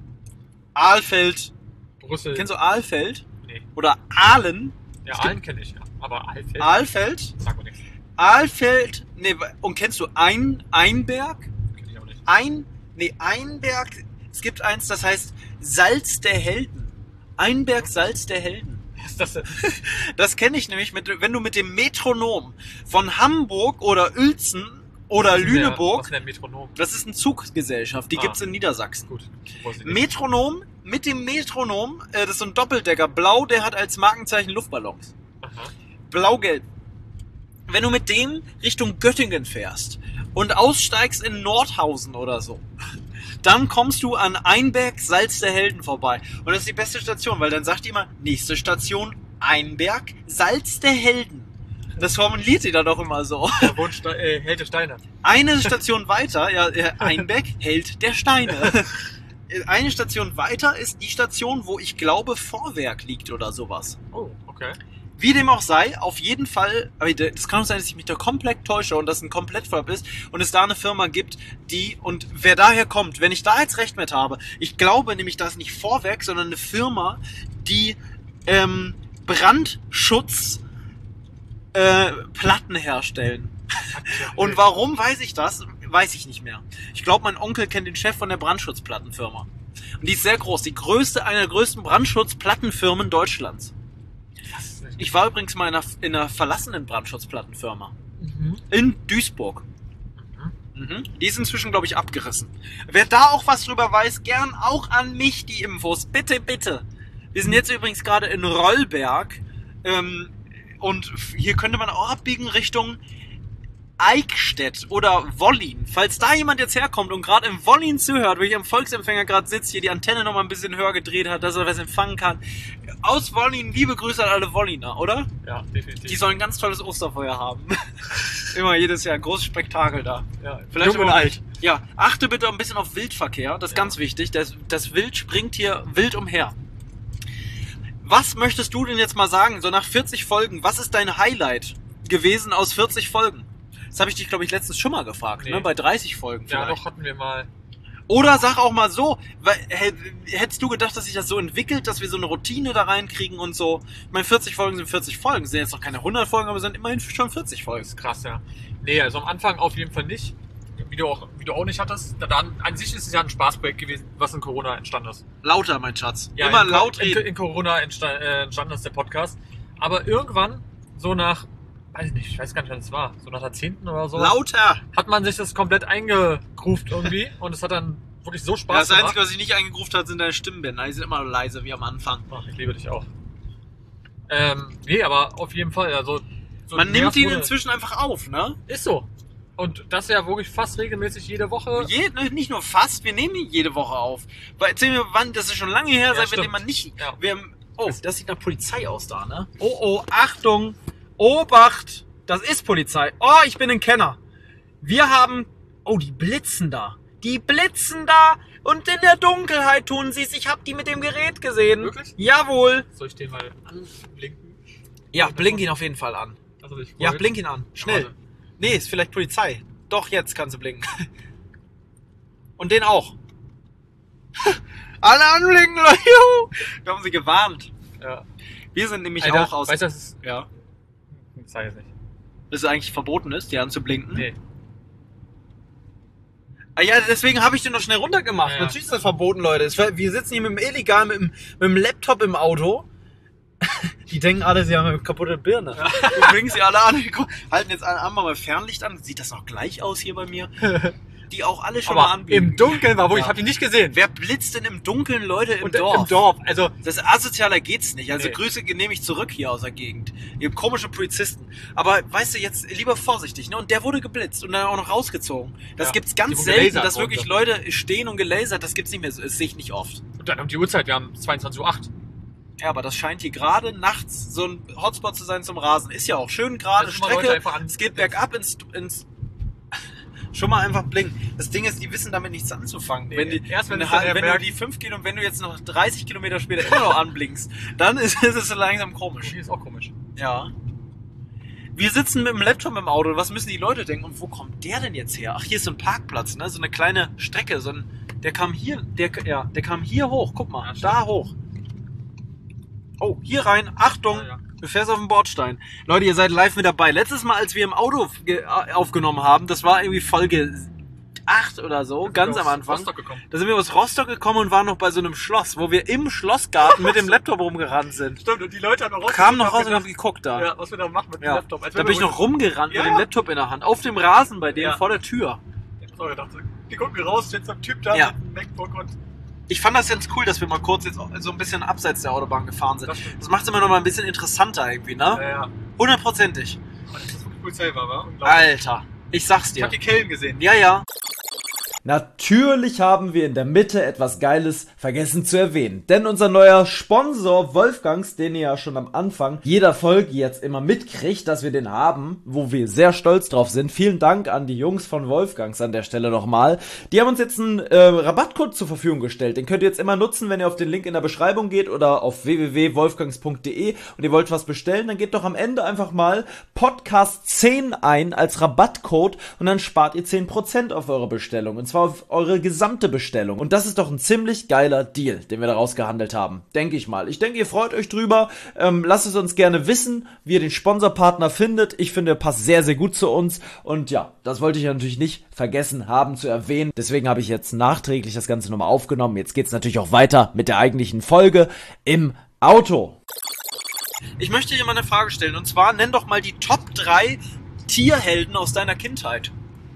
Aalfeld. Brüssel. Kennst du Aalfeld? Nee. Oder Aalen? Ja, Aalen kenne ich, ja. Aber Aalfeld? Aalfeld? Sag mir nichts. Aalfeld, nee, und kennst du Einberg? Kenn ich auch nicht. Einberg, es gibt eins, das heißt Salz der Helden. Einberg Salz der Helden. Was ist das denn? Das kenne ich nämlich, wenn du mit dem Metronom von Hamburg oder Uelzen oder Lüneburg. Was ist denn der Metronom? Das ist eine Zuggesellschaft, die gibt's in Niedersachsen. Gut. Metronom, mit dem Metronom, das ist so ein Doppeldecker, blau, der hat als Markenzeichen Luftballons. Aha. Blau-gelb. Wenn du mit dem Richtung Göttingen fährst und aussteigst in Nordhausen oder so, dann kommst du an Einberg, Salz der Helden vorbei. Und das ist die beste Station, weil dann sagt die immer, nächste Station, Einberg, Salz der Helden. Das formuliert sie dann auch immer so. Der Held der Steine. Eine Station weiter, Einberg, Held der Steine. Eine Station weiter ist die Station, wo ich glaube Vorwerk liegt oder sowas. Oh, okay. Wie dem auch sei, auf jeden Fall, aber das kann auch sein, dass ich mich da komplett täusche und das ein Komplettflop ist und es da eine Firma gibt, die, und wer daher kommt, wenn ich da jetzt recht mit habe, ich glaube nämlich, da ist nicht Vorwerk, sondern eine Firma, die Brandschutz Platten herstellen. Und warum weiß ich das? Weiß ich nicht mehr. Ich glaube, mein Onkel kennt den Chef von der Brandschutzplattenfirma. Und die ist sehr groß, eine der größten Brandschutzplattenfirmen Deutschlands. Ich war übrigens mal in einer verlassenen Brandschutzplattenfirma. In Duisburg. Die ist inzwischen, glaube ich, abgerissen. Wer da auch was drüber weiß, gern auch an mich die Infos. Bitte, bitte. Wir sind jetzt übrigens gerade in Rollberg. Und hier könnte man auch abbiegen Richtung Eichstätt oder Wollin. Falls da jemand jetzt herkommt und gerade im Wollin zuhört, wo ich am Volksempfänger gerade sitze, hier die Antenne noch mal ein bisschen höher gedreht hat, dass er was empfangen kann. Aus Wollin, liebe Grüße an alle Wolliner, oder? Ja, definitiv. Die sollen ein ganz tolles Osterfeuer haben. Immer jedes Jahr ein großes Spektakel da. Ja, vielleicht jung und alt. Ja, achte bitte ein bisschen auf Wildverkehr, das ist ganz wichtig. Das Wild springt hier wild umher. Was möchtest du denn jetzt mal sagen, so nach 40 Folgen, was ist dein Highlight gewesen aus 40 Folgen? Das habe ich dich, glaube ich, letztens schon mal gefragt, ne? Bei 30 Folgen vielleicht. Ja, doch, hatten wir mal. Oder sag auch mal so, hättest du gedacht, dass sich das so entwickelt, dass wir so eine Routine da reinkriegen und so? Ich meine, 40 Folgen sind 40 Folgen. Es sind jetzt noch keine 100 Folgen, aber es sind immerhin schon 40 Folgen. Das ist krass, ja. Nee, also am Anfang auf jeden Fall nicht. Wie du auch nicht hattest. An sich ist es ja ein Spaßprojekt gewesen, was in Corona entstanden ist. Lauter, mein Schatz. Ja, immer laut reden. In Corona entstanden ist der Podcast. Aber irgendwann, so nach, ich weiß gar nicht, wann es war, so nach Jahrzehnten oder so. Lauter! Hat man sich das komplett eingegruft irgendwie und es hat dann wirklich so Spaß gemacht. Das gemacht. Einzige, was ich nicht eingegruft hat, sind deine Stimmbänder. Die sind immer leise, wie am Anfang. Ach, ich liebe dich auch. Nee, aber auf jeden Fall, also... So man nimmt ihn inzwischen einfach auf, ne? Ist so. Und das ja wirklich fast regelmäßig jede Woche. Nicht nur fast, wir nehmen ihn jede Woche auf. Weil, erzähl mir, wann, das ist schon lange her, seit wir den mal nicht... Ja. Oh, das sieht nach Polizei aus da, ne? Oh, Achtung! Obacht! Das ist Polizei. Oh, ich bin ein Kenner. Wir haben... Oh, die blitzen da. Die blitzen da und in der Dunkelheit tun sie es. Ich habe die mit dem Gerät gesehen. Wirklich? Jawohl. Soll ich den mal anblinken? Ja, blink ihn auf jeden Fall an. Also ja, blink ihn an. Schnell. Ja, nee, ist vielleicht Polizei. Doch, jetzt kannst du blinken. Und den auch. Alle anblinken, Leute. Wir haben sie gewarnt. Ja. Wir sind nämlich Alter, auch aus... Weißt du, das ist... Ja. Ich zeige es nicht. Dass es eigentlich verboten ist, die anzublinken? Nee. Ah ja, deswegen habe ich den noch schnell runtergemacht. Ja. Natürlich ist das verboten, Leute. Wir sitzen hier mit dem Laptop im Auto. Die denken alle, sie haben eine kaputte Birne. Ja. Du bringst sie alle an. Halten jetzt alle mal Fernlicht an. Sieht das noch gleich aus hier bei mir? Die auch alle schon aber mal anbieten. Im Dunkeln war ich habe die nicht gesehen. Wer blitzt denn im Dunkeln, Leute, im Und Dorf? Im Dorf. Also das asozialer geht's nicht. Also nee. Grüße nehme ich zurück hier aus der Gegend. Ihr komische Polizisten. Aber weißt du, jetzt lieber vorsichtig, ne? Und der wurde geblitzt und dann auch noch rausgezogen. Das gibt's ganz selten, dass wirklich Leute stehen und gelasert. Das gibt's nicht mehr. Das sehe ich nicht oft. Und dann um die Uhrzeit, wir haben 22:08 Uhr. Ja, aber das scheint hier gerade nachts so ein Hotspot zu sein zum Rasen. Ist ja auch schön gerade Strecke. Es geht bergab ins schon mal einfach blinken. Das Ding ist, die wissen damit nichts anzufangen. Nee, wenn du die 5 Kilometer, wenn du jetzt noch 30 Kilometer später immer noch anblinkst, dann ist es so langsam komisch. Die ist auch komisch. Ja. Wir sitzen mit dem Laptop im Auto. Was müssen die Leute denken? Und wo kommt der denn jetzt her? Ach, hier ist so ein Parkplatz, ne? So eine kleine Strecke. Der kam hier hoch. Guck mal, ja, da hoch. Oh, hier rein. Achtung. Ja. Du fährst auf den Bordstein. Leute, ihr seid live mit dabei. Letztes Mal, als wir im Auto aufgenommen haben, das war irgendwie Folge 8 oder so, ganz am Anfang. Da sind wir aus Rostock gekommen und waren noch bei so einem Schloss, wo wir im Schlossgarten mit dem Laptop rumgerannt sind. Stimmt, und die Leute haben kamen noch raus und haben geguckt da. Ja, was wir da machen mit dem Laptop. Da bin ich noch rumgerannt mit dem Laptop in der Hand, auf dem Rasen bei denen vor der Tür. Ich hab gedacht, die gucken raus, steht so ein Typ da mit einem MacBook und... Ich fand das ganz cool, dass wir mal kurz jetzt so ein bisschen abseits der Autobahn gefahren sind. Das macht es immer noch mal ein bisschen interessanter irgendwie, ne? Ja. 100%ig. Dass das wirklich Polizei war, wa? Alter, ich sag's dir. Ich hab die Kellen gesehen. Ja. Natürlich haben wir in der Mitte etwas Geiles vergessen zu erwähnen. Denn unser neuer Sponsor Wolfgangs, den ihr ja schon am Anfang jeder Folge jetzt immer mitkriegt, dass wir den haben, wo wir sehr stolz drauf sind. Vielen Dank an die Jungs von Wolfgangs an der Stelle nochmal. Die haben uns jetzt einen Rabattcode zur Verfügung gestellt. Den könnt ihr jetzt immer nutzen, wenn ihr auf den Link in der Beschreibung geht oder auf www.wolfgangs.de und ihr wollt was bestellen, dann gebt doch am Ende einfach mal Podcast 10 ein als Rabattcode und dann spart ihr 10% auf eure Bestellung. Und zwar auf eure gesamte Bestellung. Und das ist doch ein ziemlich geiler Deal, den wir da rausgehandelt haben. Denke ich mal. Ich denke, ihr freut euch drüber. Lasst es uns gerne wissen, wie ihr den Sponsorpartner findet. Ich finde, er passt sehr, sehr gut zu uns. Und ja, das wollte ich natürlich nicht vergessen haben zu erwähnen. Deswegen habe ich jetzt nachträglich das Ganze nochmal aufgenommen. Jetzt geht es natürlich auch weiter mit der eigentlichen Folge im Auto. Ich möchte dir mal eine Frage stellen. Und zwar, nenn doch mal die Top 3 Tierhelden aus deiner Kindheit.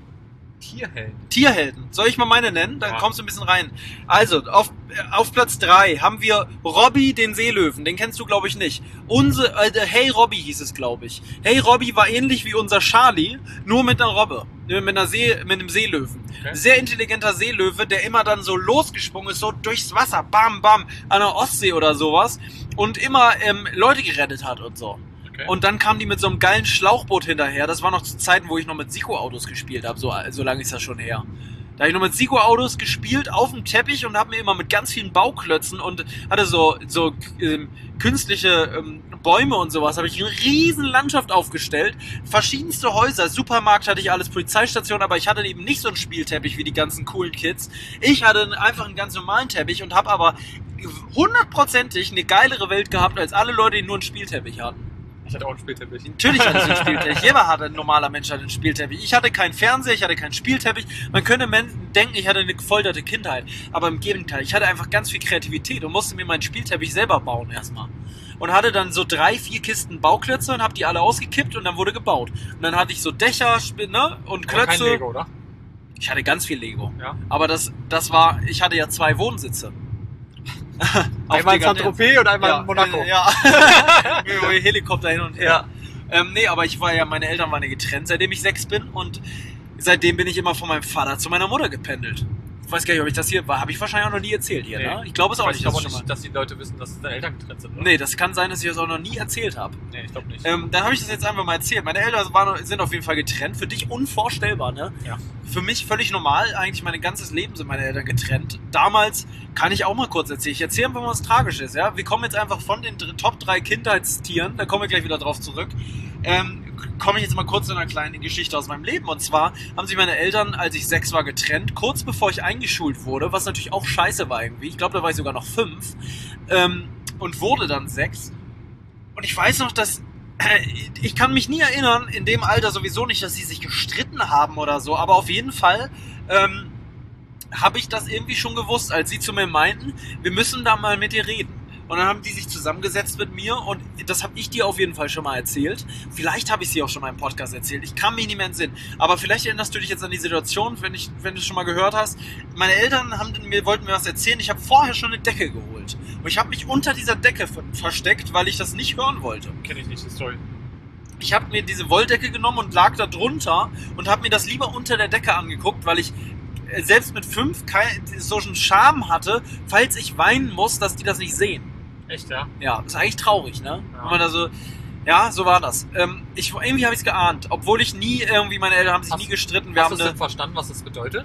Tierhelden. Soll ich mal meine nennen? Dann kommst du ein bisschen rein. Also, auf Platz 3 haben wir Robby, den Seelöwen. Den kennst du, glaube ich, nicht. Hey Robby hieß es, glaube ich. Hey Robby war ähnlich wie unser Charlie, nur mit einer Robbe. Mit einem Seelöwen. Okay. Sehr intelligenter Seelöwe, der immer dann so losgesprungen ist, so durchs Wasser, bam, bam, an der Ostsee oder sowas. Und immer Leute gerettet hat und so. Okay. Und dann kamen die mit so einem geilen Schlauchboot hinterher. Das war noch zu Zeiten, wo ich noch mit Siko-Autos gespielt habe. So lange ist das schon her. Da habe ich noch mit Sigo-Autos gespielt auf dem Teppich und habe mir immer mit ganz vielen Bauklötzen und hatte so künstliche Bäume und sowas, habe ich eine riesen Landschaft aufgestellt, verschiedenste Häuser, Supermarkt hatte ich alles, Polizeistation, aber ich hatte eben nicht so einen Spielteppich wie die ganzen coolen Kids. Ich hatte einfach einen ganz normalen Teppich und habe aber 100%ig eine geilere Welt gehabt als alle Leute, die nur einen Spielteppich hatten. Ich hatte auch einen Spielteppich. Natürlich hatte ich einen Spielteppich. Jeder hatte, ein normaler Mensch hatte einen Spielteppich. Ich hatte keinen Fernseher, ich hatte keinen Spielteppich. Man könnte denken, ich hatte eine gefolterte Kindheit. Aber im Gegenteil, ich hatte einfach ganz viel Kreativität und musste mir meinen Spielteppich selber bauen erstmal. Und hatte dann so 3-4 Kisten Bauklötze und habe die alle ausgekippt und dann wurde gebaut. Und dann hatte ich so Dächer, ne, und Klötze. Aber kein Lego, oder? Ich hatte ganz viel Lego. Ja. Aber ich hatte ja 2 Wohnsitze. Einmal in Saint-Tropez und einmal in Monaco. Ja. Helikopter hin und her. Ja. Nee, aber meine Eltern waren ja getrennt, seitdem ich 6 bin und seitdem bin ich immer von meinem Vater zu meiner Mutter gependelt. Ich weiß gar nicht, ob ich das hier war. Habe ich wahrscheinlich auch noch nie erzählt hier, ne? Ich glaube es auch nicht. Ich glaube nicht, dass die Leute wissen, dass deine Eltern getrennt sind, oder? Nee, das kann sein, dass ich das auch noch nie erzählt habe. Nee, ich glaube nicht. Dann habe ich das jetzt einfach mal erzählt. Meine Eltern sind auf jeden Fall getrennt. Für dich unvorstellbar, ne? Ja. Für mich völlig normal. Eigentlich mein ganzes Leben sind meine Eltern getrennt. Damals kann ich auch mal kurz erzählen. Ich erzähle einfach mal was Tragisches, ja? Wir kommen jetzt einfach von den Top 3 Kindheitstieren, da kommen wir gleich wieder drauf zurück, komme ich jetzt mal kurz zu einer kleinen Geschichte aus meinem Leben. Und zwar haben sich meine Eltern, als ich 6 war, getrennt, kurz bevor ich eingeschult wurde, was natürlich auch scheiße war irgendwie. Ich glaube, da war ich sogar noch 5 und wurde dann 6. Und ich weiß noch, dass ich kann mich nie erinnern, in dem Alter sowieso nicht, dass sie sich gestritten haben oder so, aber auf jeden Fall habe ich das irgendwie schon gewusst, als sie zu mir meinten, wir müssen da mal mit dir reden. Und dann haben die sich zusammengesetzt mit mir und das habe ich dir auf jeden Fall schon mal erzählt. Vielleicht habe ich sie auch schon mal im Podcast erzählt. Ich kann mich nicht mehr entsinnen. Aber vielleicht erinnerst du dich jetzt an die Situation, wenn du es schon mal gehört hast. Meine Eltern wollten mir was erzählen. Ich habe vorher schon eine Decke geholt. Und ich habe mich unter dieser Decke versteckt, weil ich das nicht hören wollte. Kenne ich nicht, die Story. Ich habe mir diese Wolldecke genommen und lag da drunter und habe mir das lieber unter der Decke angeguckt, weil ich selbst mit 5 so einen Charme hatte, falls ich weinen muss, dass die das nicht sehen. Echt, ja? Ja, ist eigentlich traurig, ne? Ja. Wenn man da so, ja, so war das. Irgendwie habe ich es geahnt, obwohl ich meine Eltern haben sich nie gestritten. Hast du denn verstanden, was das bedeutet?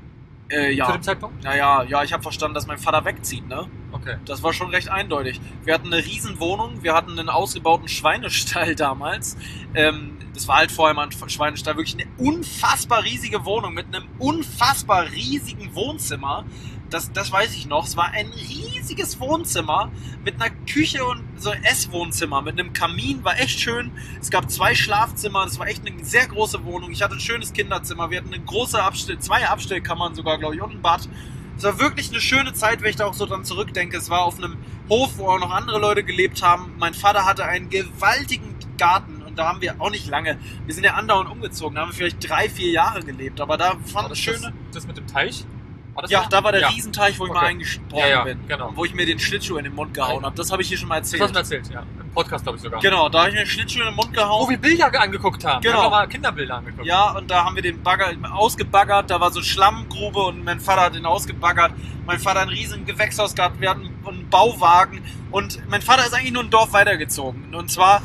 Ja. Zu dem Zeitpunkt? Ja, ich habe verstanden, dass mein Vater wegzieht, ne? Okay. Das war schon recht eindeutig. Wir hatten eine riesen Wohnung, wir hatten einen ausgebauten Schweinestall damals. Das war halt vorher mal ein Schweinestall, wirklich eine unfassbar riesige Wohnung mit einem unfassbar riesigen Wohnzimmer. Das weiß ich noch. Es war ein riesiges Wohnzimmer mit einer Küche und so ein Esswohnzimmer mit einem Kamin. War echt schön. Es gab 2 Schlafzimmer. Das war echt eine sehr große Wohnung. Ich hatte ein schönes Kinderzimmer. Wir hatten eine große 2 Abstellkammern sogar, glaube ich, und ein Bad. Es war wirklich eine schöne Zeit, wenn ich da auch so dran zurückdenke. Es war auf einem Hof, wo auch noch andere Leute gelebt haben. Mein Vater hatte einen gewaltigen Garten. Und da haben wir auch nicht lange. Wir sind ja andauernd umgezogen. Da haben wir vielleicht 3-4 Jahre gelebt. Aber da fand ich schöne... Das mit dem Teich? Ja, da war der Riesenteich, wo ich mal eingesprochen bin. Genau. Wo ich mir den Schlittschuh in den Mund gehauen habe. Das habe ich hier schon mal erzählt. Das hast du erzählt, ja. Im Podcast, glaube ich sogar. Genau, da habe ich mir den Schlittschuh in den Mund gehauen. Wo wir Bilder angeguckt haben. Genau. Wir haben mal Kinderbilder angeguckt. Ja, und da haben wir den Bagger ausgebaggert. Da war so Schlammgrube und mein Vater hat den ausgebaggert. Mein Vater hat einen riesen Gewächshaus gehabt. Wir hatten einen Bauwagen. Und mein Vater ist eigentlich nur ein Dorf weitergezogen. Und zwar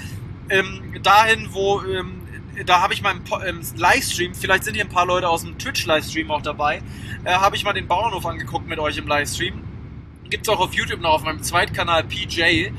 dahin, wo... da habe ich mal im Livestream, vielleicht sind hier ein paar Leute aus dem Twitch-Livestream auch dabei, habe ich mal den Bauernhof angeguckt mit euch im Livestream. Gibt's auch auf YouTube noch auf meinem Zweitkanal PJ.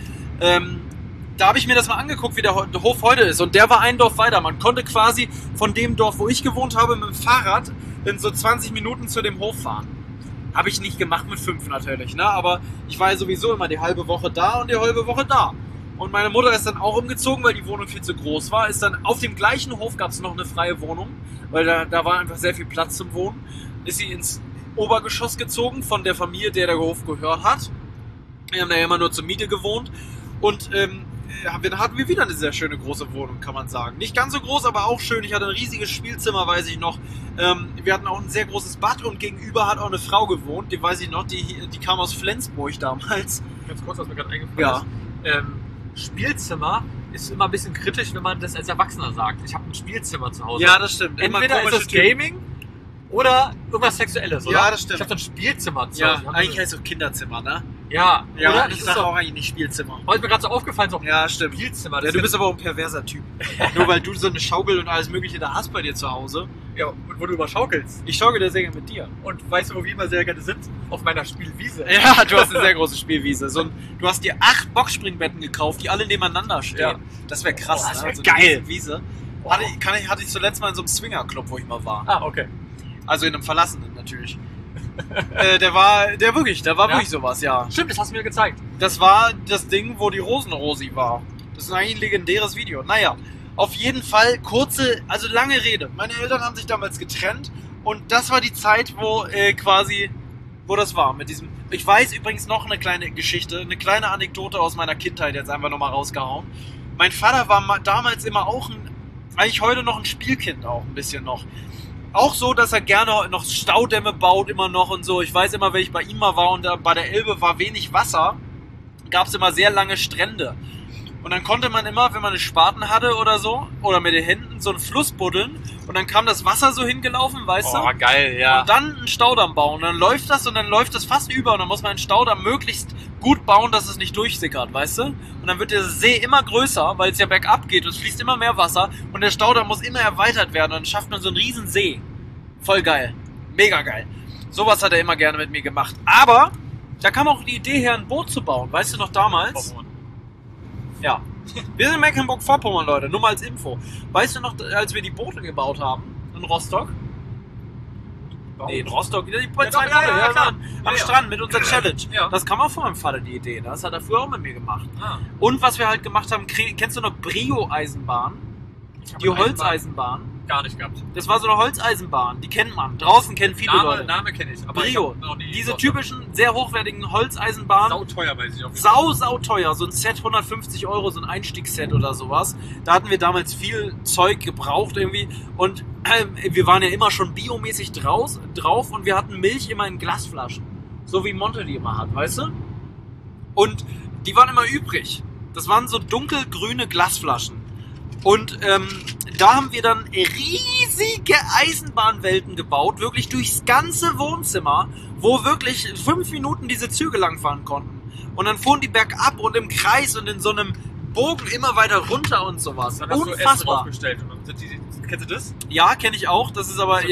Da habe ich mir das mal angeguckt, wie der Hof heute ist. Und der war ein Dorf weiter. Man konnte quasi von dem Dorf, wo ich gewohnt habe, mit dem Fahrrad in so 20 Minuten zu dem Hof fahren. Habe ich nicht gemacht mit 5 natürlich, ne? Aber ich war ja sowieso immer die halbe Woche da und die halbe Woche da. Und meine Mutter ist dann auch umgezogen, weil die Wohnung viel zu groß war. Ist dann auf dem gleichen Hof gab es noch eine freie Wohnung, weil da war einfach sehr viel Platz zum Wohnen. Ist sie ins Obergeschoss gezogen von der Familie, der Hof gehört hat. Wir haben da ja immer nur zur Miete gewohnt. Und dann hatten wir wieder eine sehr schöne große Wohnung, kann man sagen. Nicht ganz so groß, aber auch schön. Ich hatte ein riesiges Spielzimmer, weiß ich noch. Wir hatten auch ein sehr großes Bad und gegenüber hat auch eine Frau gewohnt, die weiß ich noch, die kam aus Flensburg damals. Ganz kurz, was mir gerade eingefallen ist. Spielzimmer ist immer ein bisschen kritisch, wenn man das als Erwachsener sagt. Ich habe ein Spielzimmer zu Hause. Ja, das stimmt. Entweder ist es Gaming oder irgendwas Sexuelles, oder? Ja, das stimmt. Ich habe so ein Spielzimmer zu Hause. Ja, eigentlich heißt es auch Kinderzimmer, ne? Ja, Ja, oder? ich Das ist sag doch, auch eigentlich nicht Spielzimmer. heute ist mir gerade so aufgefallen, so Ja, stimmt. Spielzimmer. Ja, Das du ist bist aber auch ein perverser Typ. Nur weil du so eine Schaukel und alles mögliche da hast bei dir zu Hause. ja, und wo du überschaukelst. Ich schaukel dir sehr gerne mit dir. Und weißt du, wo wir immer sehr gerne sind? Auf meiner Spielwiese. Ja, du hast eine sehr große Spielwiese. Du hast dir 8 Boxspringbetten gekauft, die alle nebeneinander stehen. Ja. Das wäre krass, Oh, das wär ne? geil. Eine Wiese. Hatte ich zuletzt mal in so einem Swingerclub, wo ich mal war. Ah, okay. Also in einem verlassenen natürlich. Der war wirklich sowas, ja. Stimmt, das hast du mir gezeigt. Das war das Ding, wo die Rosenrosi war. Das ist eigentlich ein legendäres Video. Naja, auf jeden Fall also lange Rede. Meine Eltern haben sich damals getrennt und das war die Zeit, wo wo das war mit diesem. Ich weiß übrigens noch eine kleine Geschichte, eine kleine Anekdote aus meiner Kindheit jetzt einfach nochmal rausgehauen. Mein Vater war damals immer auch eigentlich heute noch ein Spielkind auch ein bisschen noch. Auch so, dass er gerne noch Staudämme baut immer noch und so. Ich weiß immer, wenn ich bei ihm mal war und bei der Elbe war wenig Wasser, gab es immer sehr lange Strände. Und dann konnte man immer, wenn man einen Spaten hatte oder so, oder mit den Händen so einen Fluss buddeln und dann kam das Wasser so hingelaufen, weißt du? Oh, geil, ja. Und dann einen Staudamm bauen. Und dann läuft das fast über und dann muss man einen Staudamm möglichst gut bauen, dass es nicht durchsickert, weißt du? Und dann wird der See immer größer, weil es ja bergab geht und es fließt immer mehr Wasser und der Staudamm muss immer erweitert werden und dann schafft man so einen riesen See. Voll geil. Mega geil. Sowas hat er immer gerne mit mir gemacht. Aber da kam auch die Idee her, ein Boot zu bauen. Weißt du noch damals? Ja. Wir sind in Mecklenburg-Vorpommern, Leute. Nur mal als Info. Weißt du noch, als wir die Boote gebaut haben in Rostock? Nee, in Rostock. Die zwei Boote, klar. am Strand mit unserer Challenge. Ja. Das kam auch von meinem Vater, die Idee. Das hat er früher auch mit mir gemacht. Ah. Und was wir halt gemacht haben, kennst du noch Brio-Eisenbahn? Die Holzeisenbahn. Gar nicht gehabt. Das war so eine Holzeisenbahn. Die kennt man. Draußen kennen viele Leute. Name kenne ich. Aber Brio. ich hab noch nie Diese Rostock. typischen, sehr hochwertigen Holzeisenbahnen. Sauteuer, weiß ich auch. Sau teuer. So ein Set 150 €, so ein Einstiegsset oder sowas. Da hatten wir damals viel Zeug gebraucht irgendwie. Und wir waren ja immer schon biomäßig drauf und wir hatten Milch immer in Glasflaschen. So wie Monte die immer hat, weißt du? Und die waren immer übrig. Das waren so dunkelgrüne Glasflaschen. Und da haben wir dann riesige Eisenbahnwelten gebaut, wirklich durchs ganze Wohnzimmer, wo wirklich 5 Minuten diese Züge langfahren konnten. Und dann fuhren die bergab und im Kreis und in so einem Bogen immer weiter runter und sowas. Dann hast du Essen Unfassbar. draufgestellt. Und dann sind kennst du das? Ja, kenne ich auch. Das ist aber, So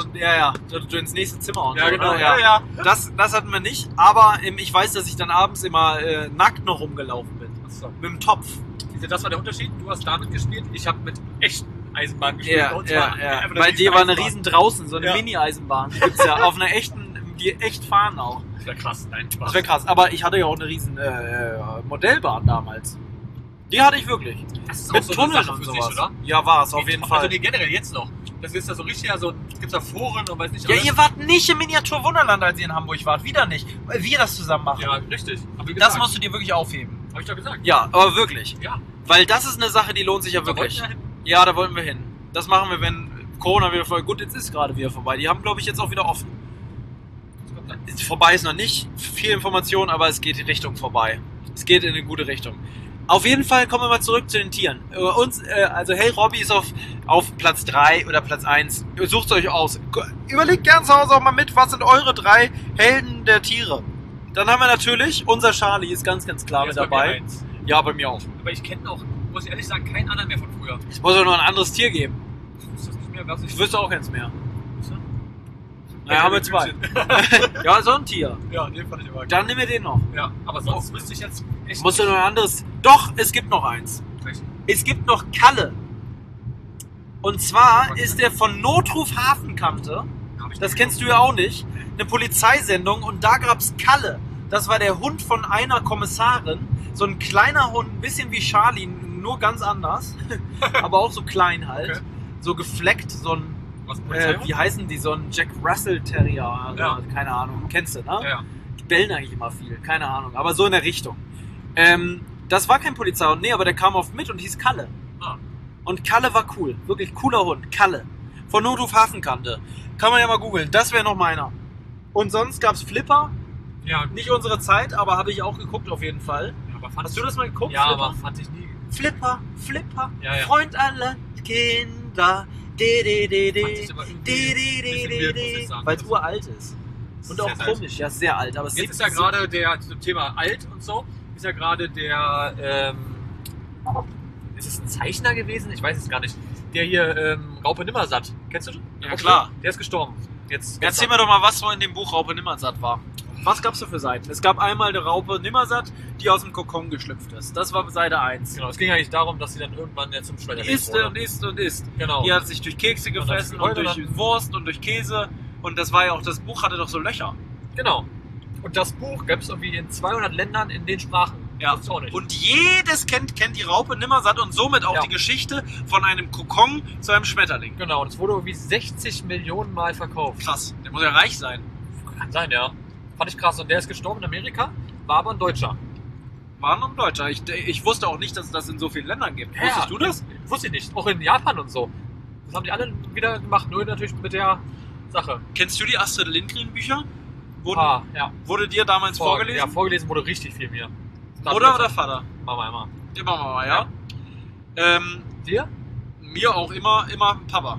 so ins nächste Zimmer und Ja, so. genau. Ne? Ja. Das hatten wir nicht, aber ich weiß, dass ich dann abends immer nackt noch rumgelaufen bin. Achso. Mit dem Topf. Das war der Unterschied. Du hast damit gespielt, ich habe mit echten Eisenbahnen gespielt. Ja, Und zwar ja. einfach Bei eine dir war eine Eisenbahn. riesen draußen, so eine Ja. Mini-Eisenbahn. Die gibt's ja auf einer echten, die echt fahren auch. Das wäre krass. Nein, Spaß. Das wäre krass. Aber ich hatte ja auch eine riesen Modellbahn damals. Die hatte ich wirklich. Das ist auch Mit so eine Tunneln Sache und für sowas. sich, oder? Ja, war es auf jeden Also Fall. nee, generell jetzt noch. Das ist ja so richtig, also gibt's da Foren und weiß nicht Ja, alles. ihr wart nicht im Miniatur Wunderland, als ihr in Hamburg wart. Wieder nicht. Weil wir das zusammen machen. Ja, richtig. Aber wie Das gesagt, musst du dir wirklich aufheben. hab ich doch gesagt. Ja, aber wirklich. Ja. Weil das ist eine Sache, die lohnt sich ja Da wirklich. wollten wir hin. Ja, da wollten wir hin. Das machen wir, wenn Corona wieder vorbei. Gut, jetzt ist gerade wieder vorbei. Die haben, glaube ich, jetzt auch wieder offen. Das kommt dann. Vorbei ist noch nicht viel Information, aber es geht in Richtung vorbei. Es geht in eine gute Richtung. Auf jeden Fall kommen wir mal zurück zu den Tieren. Also Hey Robby ist auf Platz 3 oder Platz 1. Sucht euch aus. Überlegt gern zu Hause auch mal mit, was sind eure 3 Helden der Tiere. Dann haben wir natürlich, unser Charlie ist ganz, ganz klar Der mit ist bei mir dabei. eins. Ja, bei mir auch. Aber ich kenne auch, muss ich ehrlich sagen, keinen anderen mehr von früher. Es muss doch noch ein anderes Tier geben. Ich wüsste das nicht mehr, was Ich wüsste auch keins mehr. wüsste. Ja, haben wir 2. Ja, so ein Tier. Ja, den fand ich aber Dann nehmen wir den noch. Ja, aber sonst müsste ich jetzt echt Musst du noch ein anderes... Doch, es gibt noch eins. nicht. Es gibt noch Kalle. Und zwar ist der von Notruf Hafenkante. Hab ich Das nicht kennst du ja auch nicht. Eine Polizeisendung und da gab's Kalle. Das war der Hund von einer Kommissarin. So ein kleiner Hund, ein bisschen wie Charlie, nur ganz anders. Aber auch so klein halt. Okay. So gefleckt, so ein, Was, Polizeihund? wie heißen die, so ein Jack Russell Terrier. Also, Ja. keine Ahnung, kennst du, ne? Ja. Die bellen eigentlich immer viel, keine Ahnung. Aber so in der Richtung. Das war kein Polizeihund, nee, aber der kam oft mit und hieß Kalle. Ah. Und Kalle war cool. Wirklich cooler Hund. Kalle. Von Notruf Hafenkante. Kann man ja mal googeln. Das wäre noch meiner. Und sonst gab's Flipper. Ja, Nicht unsere Zeit, aber habe ich auch geguckt auf jeden Fall. aber fand Hast du das mal geguckt? Ja, Flipper? aber fand ich nie. Flipper, Flipper. Ja, ja. Freund aller Kinder. De, de, de, Fand de. ich aber irgendwie De, de, ein bisschen de, weird, de, muss ich de. sagen. Weil es uralt ist. Und auch komisch, ja, sehr alt. Aber jetzt ist ja gerade zum Thema alt und so, ist ja gerade ist es ein Zeichner gewesen? Ich weiß es gar nicht. Der hier, Raupe Nimmersatt. Kennst du den? Ja, klar. Der ist gestorben. Erzähl mir doch mal, was so in dem Buch Raupe Nimmersatt war. Was gab's da für Seiten? Es gab einmal eine Raupe Nimmersatt, die aus dem Kokon geschlüpft ist. Das war Seite 1. Genau, es ging eigentlich darum, dass sie dann irgendwann zum Schmetterling und isst. Genau. Die hat sich durch Kekse gefressen und durch Wurst und durch Käse. Und das war ja auch, das Buch hatte doch so Löcher. Genau. Und das Buch gab es irgendwie in 200 Ländern in den Sprachen. Ja. Das auch nicht. Und jedes kennt die Raupe Nimmersatt und somit auch die Geschichte von einem Kokon zu einem Schmetterling. Genau, und es wurde irgendwie 60 Millionen Mal verkauft. Krass, der muss ja reich sein. Kann sein, ja. Fand ich krass. Und der ist gestorben in Amerika, war aber ein Deutscher. War ein Deutscher. Ich wusste auch nicht, dass es das in so vielen Ländern gibt. Ja, wusstest du das? Wusste ich nicht. Auch in Japan und so. Das haben die alle wieder gemacht, nur natürlich mit der Sache. Kennst du die Astrid Lindgren Bücher? Wurde dir damals vorgelesen? Ja, vorgelesen wurde richtig viel mir. Mutter oder Vater? Mama immer. Immer Mama, ja. Dir? Mir auch immer Papa.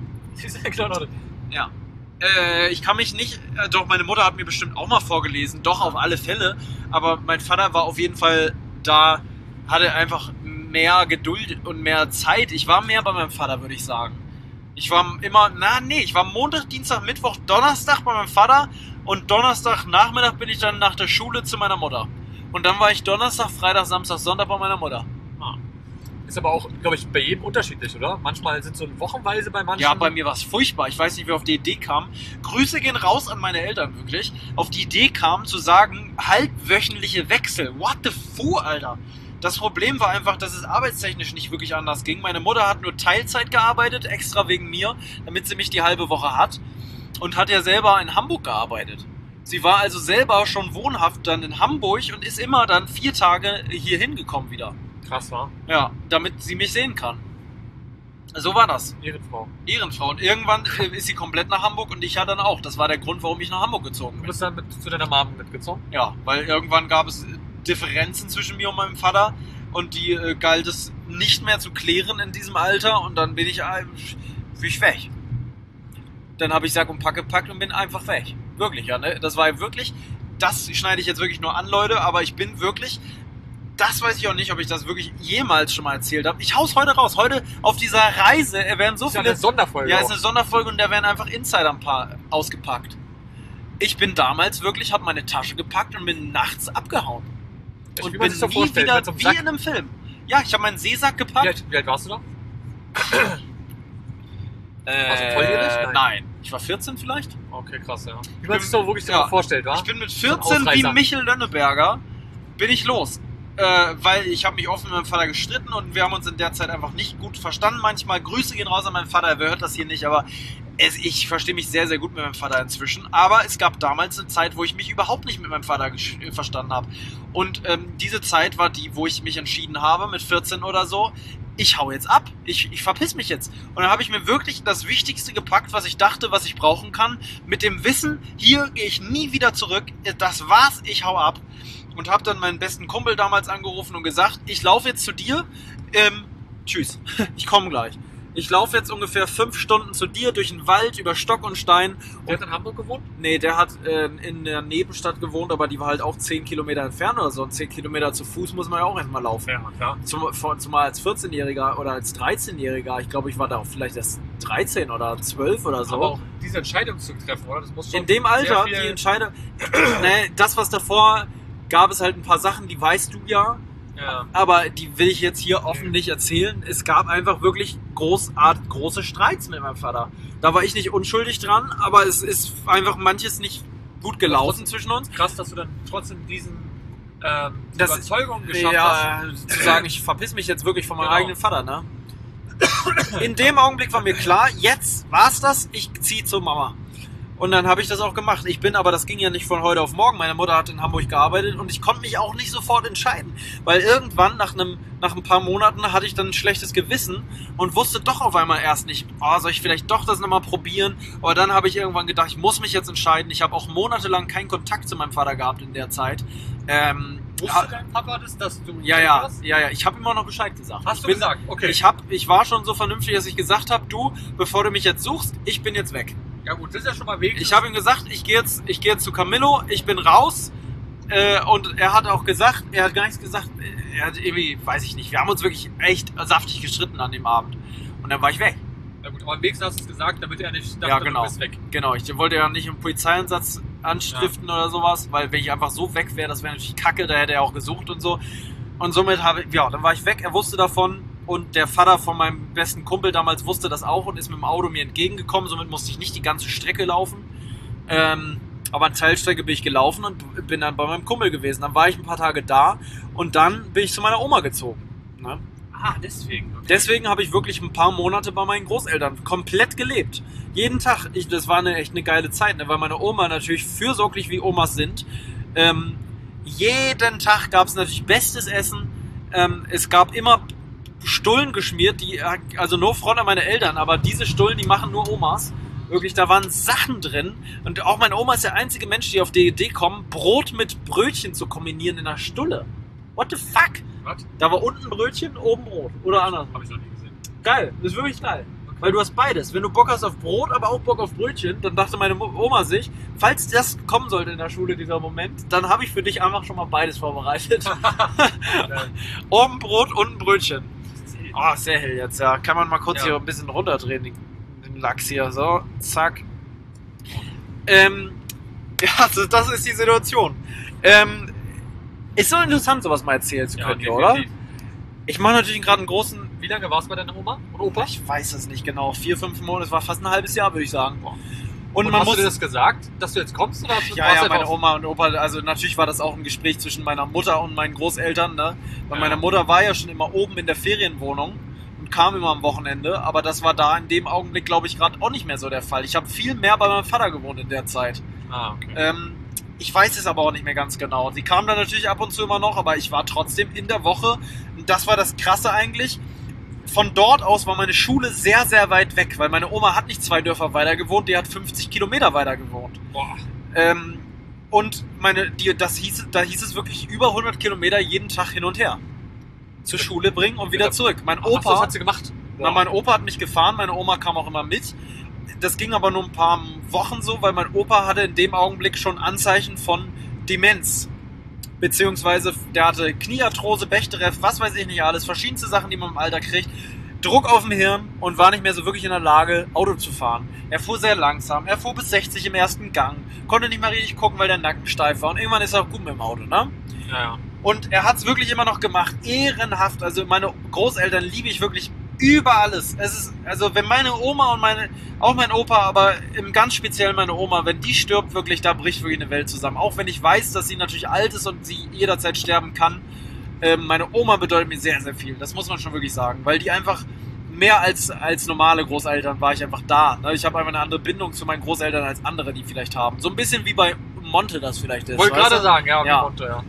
Ja. Ich kann mich nicht, doch meine Mutter hat mir bestimmt auch mal vorgelesen, doch auf alle Fälle, aber mein Vater war auf jeden Fall da, hatte einfach mehr Geduld und mehr Zeit. Ich war mehr bei meinem Vater, würde ich sagen. Ich war Montag, Dienstag, Mittwoch, Donnerstag bei meinem Vater und Donnerstag Nachmittag bin ich dann nach der Schule zu meiner Mutter. Und dann war ich Donnerstag, Freitag, Samstag, Sonntag bei meiner Mutter. Ist aber auch, glaube ich, bei jedem unterschiedlich, oder? Manchmal sind so wochenweise bei manchen. Ja, bei mir war es furchtbar. Ich weiß nicht, wer auf die Idee kam. Grüße gehen raus an meine Eltern, wirklich. Auf die Idee kam, zu sagen, halbwöchentliche Wechsel. What the fuck, Alter? Das Problem war einfach, dass es arbeitstechnisch nicht wirklich anders ging. Meine Mutter hat nur Teilzeit gearbeitet, extra wegen mir, damit sie mich die halbe Woche hat. Und hat ja selber in Hamburg gearbeitet. Sie war also selber schon wohnhaft dann in Hamburg und ist immer dann 4 Tage hier hingekommen wieder. Krass, war? Ja, damit sie mich sehen kann. So war das. Ehrenfrau. Und irgendwann ist sie komplett nach Hamburg und ich ja dann auch. Das war der Grund, warum ich nach Hamburg gezogen bin. Du bist dann zu deiner Mom mitgezogen? Ja, weil irgendwann gab es Differenzen zwischen mir und meinem Vater und die galt es nicht mehr zu klären in diesem Alter und dann bin ich weg. Dann habe ich Sack und Pack gepackt und bin einfach weg. Wirklich, ja, ne? Das war wirklich, das schneide ich jetzt wirklich nur an, Leute, aber ich bin wirklich... Das weiß ich auch nicht, ob ich das wirklich jemals schon mal erzählt habe. Ich hau's heute raus. Heute auf dieser Reise werden so viele... Das ist eine Sonderfolge. Ja, ist eine Sonderfolge und da werden einfach Insider ein paar ausgepackt. Ich bin damals wirklich, habe meine Tasche gepackt und bin nachts abgehauen. Und bin so nie wieder wie in einem Film. Ja, ich habe meinen Seesack gepackt. Wie alt warst du da? Warst du volljährig? Nein. Ich war 14 vielleicht. Okay, krass, ja. Wie man sich so wirklich vorstellt, wa? Ich bin mit 14 wie Michel Lönneberger bin ich los. Weil ich habe mich offen mit meinem Vater gestritten und wir haben uns in der Zeit einfach nicht gut verstanden. Manchmal Grüße gehen raus an meinen Vater, er hört das hier nicht, aber ich verstehe mich sehr, sehr gut mit meinem Vater inzwischen. Aber es gab damals eine Zeit, wo ich mich überhaupt nicht mit meinem Vater verstanden habe. Und diese Zeit war die, wo ich mich entschieden habe, mit 14 oder so, ich hau jetzt ab, ich verpiss mich jetzt. Und dann habe ich mir wirklich das Wichtigste gepackt, was ich dachte, was ich brauchen kann, mit dem Wissen, hier gehe ich nie wieder zurück, das war's, ich hau ab. Und habe dann meinen besten Kumpel damals angerufen und gesagt, ich laufe jetzt zu dir, tschüss, ich komme gleich. Ich laufe jetzt ungefähr 5 Stunden zu dir durch den Wald, über Stock und Stein. Der hat in Hamburg gewohnt? Nee, der hat in der Nebenstadt gewohnt, aber die war halt auch 10 Kilometer entfernt oder so. Und 10 Kilometer zu Fuß muss man ja auch erstmal laufen. Ja, klar. Zumal als 14-Jähriger oder als 13-Jähriger, ich glaube, ich war da auch vielleicht erst 13 oder 12 oder so. Aber auch diese Entscheidung zu treffen, oder? Das muss schon in dem Alter, die Entscheidung, das, was davor... gab es halt ein paar Sachen, die weißt du ja, aber die will ich jetzt hier offen nicht erzählen. Es gab einfach wirklich große Streits mit meinem Vater. Da war ich nicht unschuldig dran, aber es ist einfach manches nicht gut gelaufen zwischen uns. Krass, dass du dann trotzdem diese Überzeugung geschafft hast. Zu sagen, ich verpiss mich jetzt wirklich von meinem eigenen Vater, ne? In dem Augenblick war mir klar, jetzt war's das, ich ziehe zur Mama. Und dann habe ich das auch gemacht. Aber das ging ja nicht von heute auf morgen. Meine Mutter hat in Hamburg gearbeitet und ich konnte mich auch nicht sofort entscheiden. Weil irgendwann, nach ein paar Monaten, hatte ich dann ein schlechtes Gewissen und wusste doch auf einmal erst nicht, soll ich vielleicht doch das nochmal probieren? Aber dann habe ich irgendwann gedacht, ich muss mich jetzt entscheiden. Ich habe auch monatelang keinen Kontakt zu meinem Vater gehabt in der Zeit. Wusste dein Papa das, dass du... Ja, ich habe ihm auch noch Bescheid gesagt. Hast du gesagt? Okay. Ich war schon so vernünftig, dass ich gesagt habe, du, bevor du mich jetzt suchst, ich bin jetzt weg. Ja gut, das ist ja schon mal Weg. Ich habe ihm gesagt, ich gehe jetzt zu Camillo, ich bin raus. Und er hat auch gesagt, er hat gar nichts gesagt, er hat irgendwie, weiß ich nicht, wir haben uns wirklich echt saftig gestritten an dem Abend. Und dann war ich weg. Ja gut, aber am wenigsten hast du es gesagt, damit er nicht dachte, Ja, genau. du bist weg. Genau, ich wollte ja nicht einen Polizeieinsatz anstiften oder sowas, weil wenn ich einfach so weg wäre, das wäre natürlich kacke, da hätte er auch gesucht und so. Und somit dann war ich weg, er wusste davon und der Vater von meinem besten Kumpel damals wusste das auch und ist mit dem Auto mir entgegengekommen, somit musste ich nicht die ganze Strecke laufen. Aber eine Teilstrecke bin ich gelaufen und bin dann bei meinem Kumpel gewesen. Dann war ich ein paar Tage da und dann bin ich zu meiner Oma gezogen. Ne? Deswegen. Okay. Deswegen habe ich wirklich ein paar Monate bei meinen Großeltern komplett gelebt. Jeden Tag. Das war echt eine geile Zeit, ne? Weil meine Oma natürlich fürsorglich wie Omas sind. Jeden Tag gab es natürlich bestes Essen. Es gab immer Stullen geschmiert, also no front an meine Eltern, aber diese Stullen, die machen nur Omas. Wirklich, da waren Sachen drin. Und auch meine Oma ist der einzige Mensch, die auf die Idee kommen, Brot mit Brötchen zu kombinieren in der Stulle. What the fuck? Was? Da war unten Brötchen, oben Brot. Oder anders. Habe ich noch nie gesehen. Geil, das ist wirklich geil. Okay. Weil du hast beides. Wenn du Bock hast auf Brot, aber auch Bock auf Brötchen, dann dachte meine Oma sich, falls das kommen sollte in der Schule, dieser Moment, dann habe ich für dich einfach schon mal beides vorbereitet. Oben Brot, unten Brötchen. Oh, sehr hell jetzt, ja. Kann man mal kurz hier ein bisschen runterdrehen, den Lachs hier. So, zack. Ja, das ist die Situation. Ist so interessant, sowas mal erzählen zu können, oder? Ich mache natürlich gerade einen großen... Wie lange war es bei deiner Oma und Opa? Ich weiß es nicht genau. 4, 5 Monate, es war fast ein halbes Jahr, würde ich sagen. Und hast du dir das gesagt, dass du jetzt kommst? Oder hast du ja, meine Oma und Opa, also natürlich war das auch ein Gespräch zwischen meiner Mutter und meinen Großeltern, ne? Weil meine Mutter war ja schon immer oben in der Ferienwohnung und kam immer am Wochenende, aber das war da in dem Augenblick, glaube ich, gerade auch nicht mehr so der Fall. Ich habe viel mehr bei meinem Vater gewohnt in der Zeit. Okay. Ich weiß es aber auch nicht mehr ganz genau. Sie kam dann natürlich ab und zu immer noch, aber ich war trotzdem in der Woche, und das war das Krasse eigentlich, von dort aus war meine Schule sehr, sehr weit weg, weil meine Oma hat nicht 2 Dörfer weiter gewohnt, die hat 50 Kilometer weiter gewohnt. Boah. Und da hieß es wirklich über 100 Kilometer jeden Tag hin und her. Zur Schule bringen und wieder zurück. Mein Opa, was hat sie gemacht? Mein Opa hat mich gefahren, meine Oma kam auch immer mit. Das ging aber nur ein paar Wochen so, weil mein Opa hatte in dem Augenblick schon Anzeichen von Demenz. Beziehungsweise der hatte Kniearthrose, Bechterew, was weiß ich nicht alles, verschiedenste Sachen, die man im Alter kriegt. Druck auf dem Hirn und war nicht mehr so wirklich in der Lage, Auto zu fahren. Er fuhr sehr langsam, er fuhr bis 60 im ersten Gang, konnte nicht mehr richtig gucken, weil der Nacken steif war und irgendwann ist er auch gut mit dem Auto, ne? Ja. Und er hat es wirklich immer noch gemacht, ehrenhaft. Also meine Großeltern liebe ich wirklich über alles. Es ist, also wenn meine Oma und auch mein Opa, aber im ganz speziell meine Oma, wenn die stirbt wirklich, da bricht wirklich eine Welt zusammen. Auch wenn ich weiß, dass sie natürlich alt ist und sie jederzeit sterben kann. Meine Oma bedeutet mir sehr, sehr viel. Das muss man schon wirklich sagen. Weil die einfach mehr als normale Großeltern war ich einfach da. Ich habe einfach eine andere Bindung zu meinen Großeltern als andere, die vielleicht haben. So ein bisschen wie bei Monte das vielleicht ist. Wollte gerade sagen, ja, ja. Monte, ja.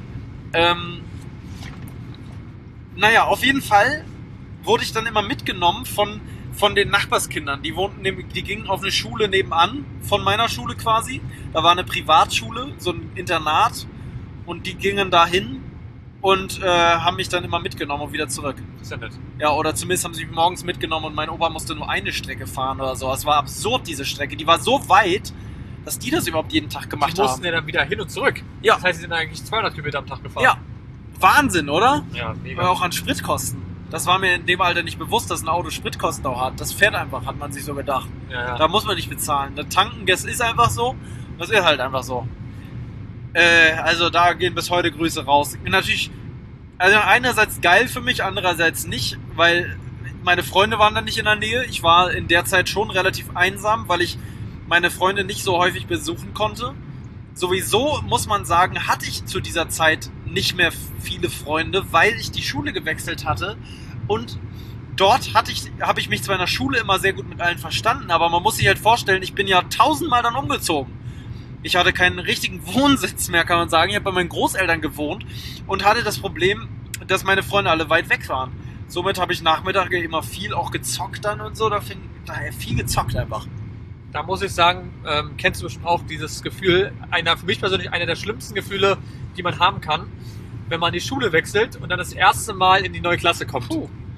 Naja, auf jeden Fall wurde ich dann immer mitgenommen von den Nachbarskindern. Die gingen auf eine Schule nebenan, von meiner Schule quasi. Da war eine Privatschule, so ein Internat. Und die gingen da hin und haben mich dann immer mitgenommen und wieder zurück. Ist ja nett. Ja, oder zumindest haben sie mich morgens mitgenommen und mein Opa musste nur eine Strecke fahren oder so. Es war absurd, diese Strecke. Die war so weit, dass die das überhaupt jeden Tag gemacht haben. Die mussten ja dann wieder hin und zurück. Ja. Das heißt, sie sind eigentlich 200 Kilometer am Tag gefahren. Ja, Wahnsinn, oder? Ja, mega. Aber auch an Spritkosten. Das war mir in dem Alter nicht bewusst, dass ein Auto Spritkosten auch hat. Das fährt einfach, hat man sich so gedacht. Ja. Da muss man nicht bezahlen. Das Tanken, das ist einfach so. Das ist halt einfach so. Also da gehen bis heute Grüße raus. Ich bin natürlich, also einerseits geil für mich, andererseits nicht, weil meine Freunde waren dann nicht in der Nähe. Ich war in der Zeit schon relativ einsam, weil ich meine Freunde nicht so häufig besuchen konnte. Sowieso muss man sagen, hatte ich zu dieser Zeit nicht mehr viele Freunde, weil ich die Schule gewechselt hatte und dort habe ich mich zwar in der Schule immer sehr gut mit allen verstanden, aber man muss sich halt vorstellen, ich bin ja 1000-mal dann umgezogen. Ich hatte keinen richtigen Wohnsitz mehr, kann man sagen. Ich habe bei meinen Großeltern gewohnt und hatte das Problem, dass meine Freunde alle weit weg waren. Somit habe ich Nachmittage immer viel auch gezockt dann und so, daher viel gezockt einfach. Da muss ich sagen, kennst du bestimmt auch dieses Gefühl, für mich persönlich einer der schlimmsten Gefühle, die man haben kann, wenn man die Schule wechselt und dann das erste Mal in die neue Klasse kommt.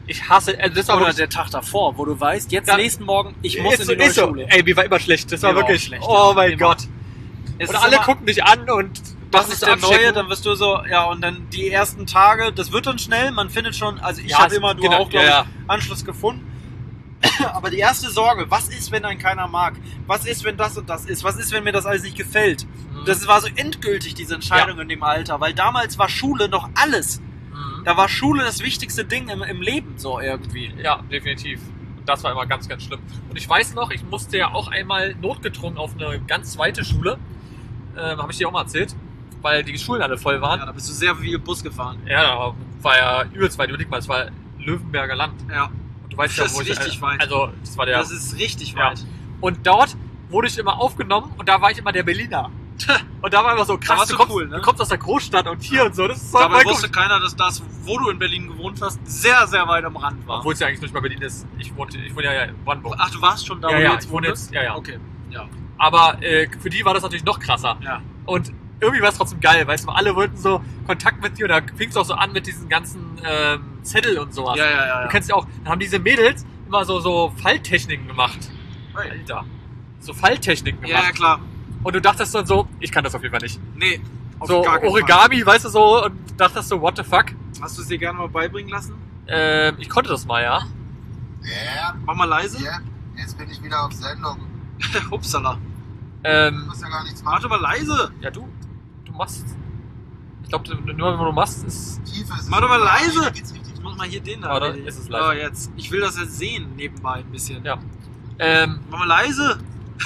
Ich hasse, also das war Oder wirklich, der Tag davor, wo du weißt, jetzt Ja. nächsten Morgen, ich muss ist in die neue so. Schule. Ey, mir war immer schlecht. Das war Mir war wirklich auch schlecht, oh ja. mein Immer. Gott. Es Und ist alle immer- gucken dich an und Das machen ist dich der abchecken. neue, dann wirst du so, ja, und dann die ersten Tage, das wird dann schnell, man findet schon, also ich Ja, habe es- immer, du genau, auch, glaube ja, ich, Anschluss gefunden. Aber die erste Sorge, was ist, wenn einen keiner mag? Was ist, wenn das und das ist? Was ist, wenn mir das alles nicht gefällt? Das war so endgültig, diese Entscheidung in dem Alter, weil damals war Schule noch alles. Mhm. Da war Schule das wichtigste Ding im Leben, so irgendwie. Ja, definitiv. Und das war immer ganz, ganz schlimm. Und ich weiß noch, ich musste ja auch einmal notgedrungen auf eine ganz zweite Schule. Habe ich dir auch mal erzählt. Weil die Schulen alle voll waren. Ja, da bist du sehr viel Bus gefahren. Ja, da war ja übelst weit. Überleg mal, es war Löwenberger Land. Ja, Und du weißt Das ja, wo ist ich... richtig weit. Also, das war der... das ist richtig Ja. weit. Und dort wurde ich immer aufgenommen und da war ich immer der Berliner. Und da war immer so Da krass, warst du du kommst, cool, ne? du kommst aus der Großstadt und hier und so. Das ist so Dabei voll wusste gut. keiner, dass das, wo du in Berlin gewohnt hast, sehr, sehr weit am Rand war. Obwohl es ja eigentlich nicht mal Berlin ist. Ich wohne ja in Brandenburg. Ach, du warst schon da, Ja, wo ja, du jetzt ich wohne wohnst? jetzt- ja, ja. Okay, ja. Aber für die war das natürlich noch krasser. Ja. Und irgendwie war es trotzdem geil, weißt du, alle wollten so Kontakt mit dir und da fing es auch so an mit diesen ganzen Zettel und sowas. Ja. Du kennst ja auch, dann haben diese Mädels immer so Falltechniken gemacht. Hey. Alter. So Falltechniken gemacht. Ja, klar. Und du dachtest dann so, ich kann das auf jeden Fall nicht. Nee, auf So gar keinen Origami, weißt du so, und dachtest so, what the fuck? Fall. Hast du es dir gerne mal beibringen lassen? Ich konnte das mal, ja. Ja, Mach mal leise. ja, jetzt bin ich wieder auf Sendung. Upsala. Du musst ja gar nichts Mach machen. doch mal leise. Ja, du machst. Ich glaube, nur wenn du machst, ist. Tief ist es. Mach doch mal leise. Hier geht's richtig Ich muss mal hier den da. Warte, erledigen. ist es leise? Oh, jetzt. Ich will das jetzt sehen, nebenbei ein bisschen. Ja. Mach mal leise.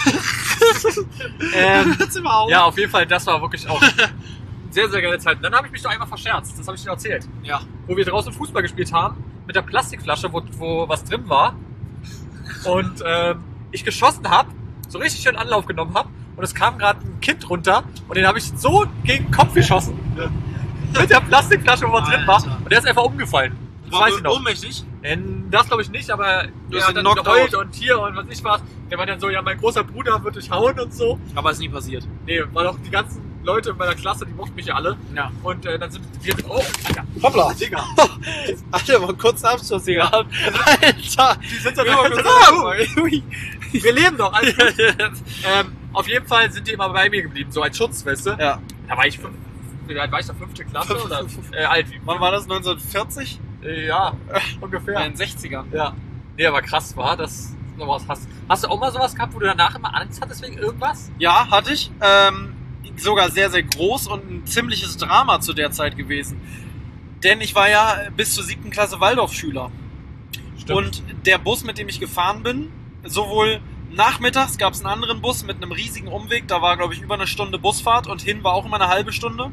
Ähm, Jetzt immer auf. ja, auf jeden Fall, das war wirklich auch sehr, sehr geile Zeit. Und dann habe ich mich doch einmal verscherzt, das habe ich dir erzählt. Ja. Wo wir draußen Fußball gespielt haben, mit der Plastikflasche, wo was drin war. Und ich geschossen habe, so richtig schön Anlauf genommen habe. Und es kam gerade ein Kind runter und den habe ich so gegen den Kopf geschossen. Mit der Plastikflasche, wo was drin war. Alter. Und der ist einfach umgefallen. Das weiß ich noch. Ohnmächtig. Das glaube ich nicht, aber Du der hast hat dann knocked geheult out. und hier und was ich was. Der war dann so, ja, mein großer Bruder wird dich hauen und so. Aber ist nie passiert. Nee, war doch die ganzen Leute in meiner Klasse, die mochten mich ja alle. Ja. Und dann sind wir mit, oh, Alter, Hoppla. Digga. Alter, mal einen kurzen Abschluss hier Ja. gehabt. Alter. Die sind so Ja, wir leben doch, alles gut. Auf jeden Fall sind die immer bei mir geblieben, so als Schutz, weißt du? Ja. Da war ich wie alt war ich da? 5. Klasse oder alt? Wann war das? 1940? Ja, ungefähr. In den 60ern. Ja. Nee, aber krass war, das sowas hast du auch mal sowas gehabt, wo du danach immer Angst hattest wegen irgendwas? Ja, hatte ich. Sogar sehr, sehr groß und ein ziemliches Drama zu der Zeit gewesen. Denn ich war ja bis zur 7. Klasse Waldorfschüler. Und der Bus, mit dem ich gefahren bin, sowohl nachmittags gab es einen anderen Bus mit einem riesigen Umweg, da war, glaube ich, über eine Stunde Busfahrt und hin war auch immer eine halbe Stunde.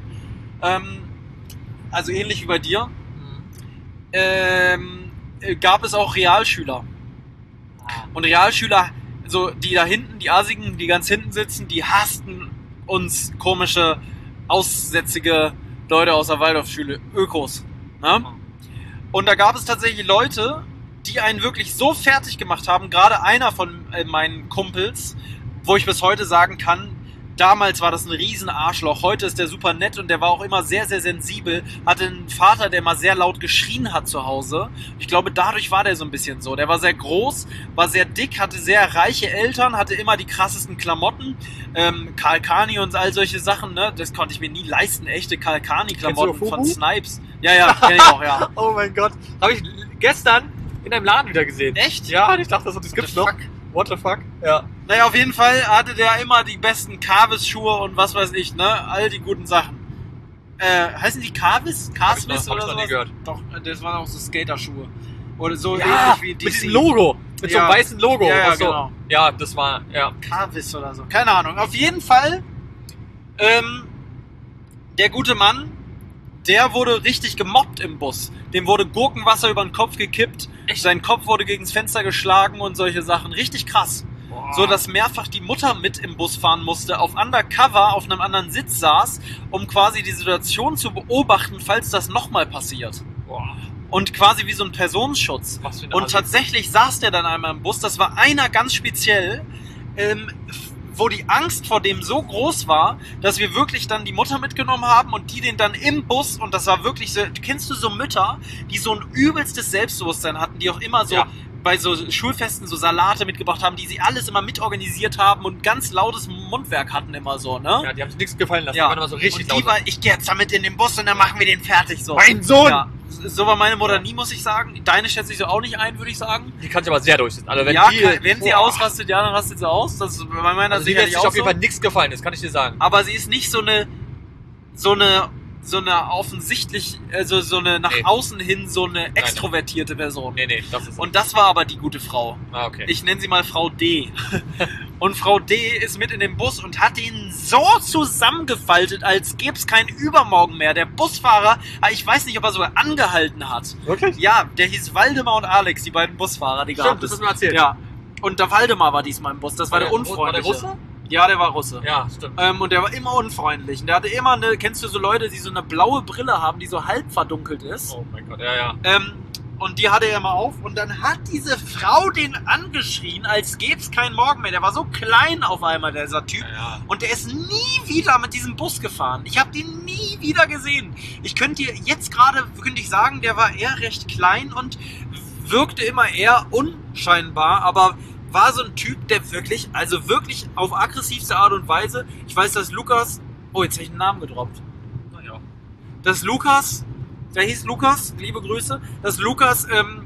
Also ähnlich wie bei dir. Gab es auch Realschüler. Und Realschüler, so die da hinten, die Asigen, die ganz hinten sitzen, die hassten uns komische, aussätzige Leute aus der Waldorfschule, Ökos. Ne? Und da gab es tatsächlich Leute, die einen wirklich so fertig gemacht haben, gerade einer von meinen Kumpels, wo ich bis heute sagen kann, damals war das ein riesen Arschloch, heute ist der super nett und der war auch immer sehr, sehr sensibel, hatte einen Vater, der mal sehr laut geschrien hat zu Hause. Ich glaube, dadurch war der so ein bisschen so. Der war sehr groß, war sehr dick, hatte sehr reiche Eltern, hatte immer die krassesten Klamotten, Karl Kani und all solche Sachen, ne? Das konnte ich mir nie leisten, echte Karl Kani-Klamotten Kennst du von Fubu? Snipes. Ja, kenn ich auch, ja. Oh mein Gott. Habe ich gestern in einem Laden wieder gesehen. Echt? Ja, und ich dachte, das gibt's noch. What the fuck? Ja. Naja, auf jeden Fall hatte der immer die besten Carvis-Schuhe und was weiß ich, ne? All die guten Sachen. Heißen die Carvis? Carswiss Hab ich oder noch nie sowas? gehört. Doch, das waren auch so Skaterschuhe. Oder so Ja, ähnlich wie DC. mit diesem Logo. Mit so Ja. einem weißen Logo. Ja, Ach so. genau. Ja, das war, ja. Carvis oder so. Keine Ahnung. Auf jeden Fall, der gute Mann, der wurde richtig gemobbt im Bus. Dem wurde Gurkenwasser über den Kopf gekippt. Echt? Sein Kopf wurde gegens Fenster geschlagen und solche Sachen. Richtig krass. Boah. So, dass mehrfach die Mutter mit im Bus fahren musste, auf Undercover auf einem anderen Sitz saß, um quasi die Situation zu beobachten, falls das nochmal passiert. Boah. Und quasi wie so ein Personenschutz. Was für ein Und Assi. tatsächlich saß der dann einmal im Bus, das war einer ganz speziell, wo die Angst vor dem so groß war, dass wir wirklich dann die Mutter mitgenommen haben und die den dann im Bus, und das war wirklich so, kennst du so Mütter, die so ein übelstes Selbstbewusstsein hatten, die auch immer so bei so Schulfesten so Salate mitgebracht haben, die sie alles immer mitorganisiert haben und ganz lautes Mundwerk hatten immer so, ne? Ja, die haben sich nichts gefallen lassen. Ja. Die waren immer so richtig und die laut. war, ich gehe jetzt damit in den Bus und dann machen wir den fertig so. Mein Sohn! Ja. So war meine Mutter nie, muss ich sagen. Deine schätze ich so auch nicht ein, würde ich sagen. Die kann sich aber sehr durchsetzen. Also wenn wenn sie ausrastet, ja, dann rastet sie aus. Das ist bei meiner also die lässt sich auf jeden Fall nichts gefallen, das kann ich dir sagen. Aber sie ist nicht so eine offensichtlich, also so eine nach außen hin so eine extrovertierte Person. Nee, das ist... Und das war aber die gute Frau. Ah, okay. Ich nenne sie mal Frau D. Und Frau D ist mit in den Bus und hat ihn so zusammengefaltet, als gäbe es keinen Übermorgen mehr. Der Busfahrer, ich weiß nicht, ob er sogar angehalten hat. Wirklich? Ja, der hieß Waldemar und Alex, die beiden Busfahrer, die gab es. Das hast du mir erzählt. Ja. Und der Waldemar war diesmal im Bus, das war der Unfreundliche. War der Russe? Ja, der war Russe. Ja, stimmt. Und der war immer unfreundlich. Und der hatte immer kennst du so Leute, die so eine blaue Brille haben, die so halb verdunkelt ist? Oh mein Gott, ja. Und die hatte er immer auf. Und dann hat diese Frau den angeschrien, als gäbe es keinen Morgen mehr. Der war so klein auf einmal, dieser Typ. Ja. Und der ist nie wieder mit diesem Bus gefahren. Ich habe den nie wieder gesehen. Ich könnte dir jetzt gerade, könnte ich sagen, der war eher recht klein und wirkte immer eher unscheinbar, aber war so ein Typ, der wirklich auf aggressivste Art und Weise, ich weiß, dass Lukas, oh, jetzt habe ich einen Namen gedroppt. Naja. Dass Lukas, der hieß Lukas, liebe Grüße, dass Lukas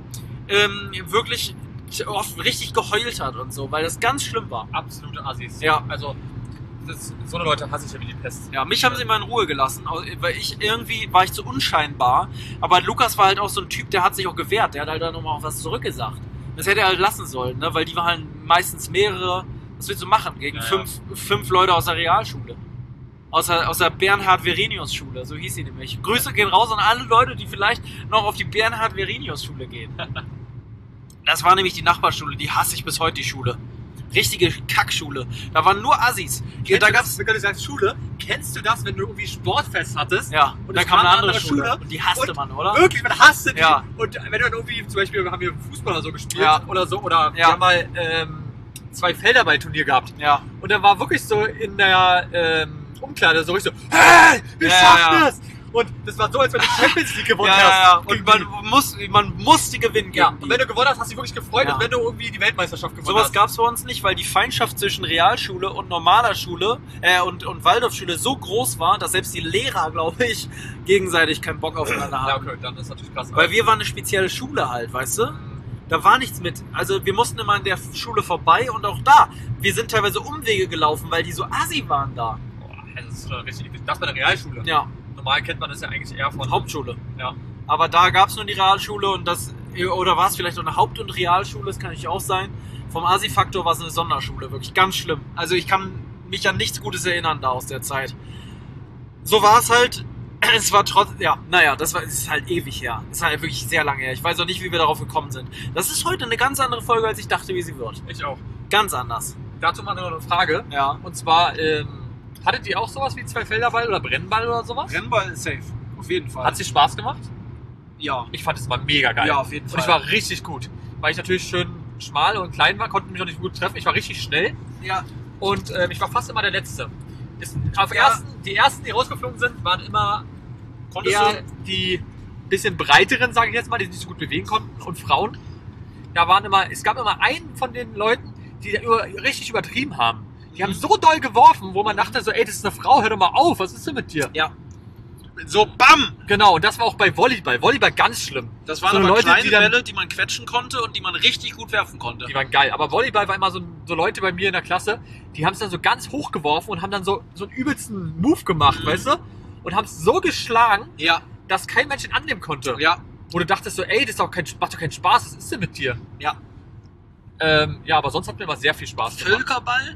wirklich oft richtig geheult hat und so, weil das ganz schlimm war. Absolute Assis. Ja. Also, so eine Leute hasse ich ja wie die Pest. Ja, mich haben sie mal in Ruhe gelassen, weil war ich zu unscheinbar, aber Lukas war halt auch so ein Typ, der hat sich auch gewehrt, der hat halt dann nochmal auch was zurückgesagt. Das hätte er halt lassen sollen, ne? Weil die waren halt meistens mehrere, was willst du machen, gegen fünf Leute aus der Realschule. Aus der Bernhard-Verenius-Schule, so hieß sie nämlich. Grüße gehen raus an alle Leute, die vielleicht noch auf die Bernhard-Verenius-Schule gehen. Das war nämlich die Nachbarschule, die hasse ich bis heute, die Schule. Richtige Kackschule. Da waren nur Assis. Da gab's, wenn du sagst Schule, kennst du das, wenn du irgendwie Sportfest hattest? Ja, und dann kam eine andere Schule. Und die hasste und man, oder? Wirklich, man hasste die. Ja. Und wenn du dann irgendwie, zum Beispiel haben wir Fußball oder so gespielt oder so, oder wir haben mal 2 Felderball-Turnier gehabt. Ja. Und dann war wirklich so in der Umkleide so richtig so, hey, wir schaffen das! Und das war so, als wenn du die Champions League gewonnen hast. Ja. Und man musste gewinnen gegen und wenn du gewonnen hast, hast du dich wirklich gefreut, als wenn du irgendwie die Weltmeisterschaft gewonnen hast. Sowas gab es bei uns nicht, weil die Feindschaft zwischen Realschule und normaler Schule und Waldorfschule so groß war, dass selbst die Lehrer, glaube ich, gegenseitig keinen Bock aufeinander haben. Ja, okay, dann ist natürlich krass. Weil wir waren eine spezielle Schule halt, weißt du? Da war nichts mit. Also wir mussten immer an der Schule vorbei und auch da. Wir sind teilweise Umwege gelaufen, weil die so assi waren da. Boah, das ist schon richtig. Das bei der Realschule. Ja. Normal kennt man das ja eigentlich eher von Hauptschule. Ja. Aber da gab es nur die Realschule und oder war es vielleicht noch eine Haupt- und Realschule, das kann natürlich auch sein. Vom Asi-Faktor war es eine Sonderschule, wirklich ganz schlimm. Also ich kann mich an nichts Gutes erinnern da aus der Zeit. So war es halt. Es war es ist halt ewig her. Es ist halt wirklich sehr lange her. Ich weiß auch nicht, wie wir darauf gekommen sind. Das ist heute eine ganz andere Folge, als ich dachte, wie sie wird. Ich auch. Ganz anders. Dazu mal noch eine Frage. Ja. Und zwar, hattet ihr auch sowas wie 2 Felderball oder Brennball oder sowas? Brennball ist safe. Auf jeden Fall. Hat es dir Spaß gemacht? Ja. Ich fand es mal mega geil. Ja, auf jeden Fall. Und ich war richtig gut. Weil ich natürlich schön schmal und klein war, konnte mich auch nicht gut treffen. Ich war richtig schnell. Ja. Und ich war fast immer der Letzte. Die ersten, die rausgeflogen sind, waren immer eher die bisschen breiteren, sage ich jetzt mal, die sich nicht so gut bewegen konnten. Und Frauen. Es gab immer einen von den Leuten, die richtig übertrieben haben. Die haben so doll geworfen, wo man dachte so, ey, das ist eine Frau, hör doch mal auf, was ist denn mit dir? Ja. So, bam! Genau, und das war auch bei Volleyball. Volleyball ganz schlimm. Das waren so aber Leute, kleine die dann, Bälle, die man quetschen konnte und die man richtig gut werfen konnte. Die waren geil. Aber Volleyball war immer so Leute bei mir in der Klasse, die haben es dann so ganz hoch geworfen und haben dann so einen übelsten Move gemacht, weißt du? Und haben es so geschlagen, dass kein Mensch ihn annehmen konnte. Ja. Wo du dachtest so, ey, das macht doch keinen Spaß, was ist denn mit dir? Ja. Ja, aber sonst hat mir immer sehr viel Spaß gemacht. Völkerball?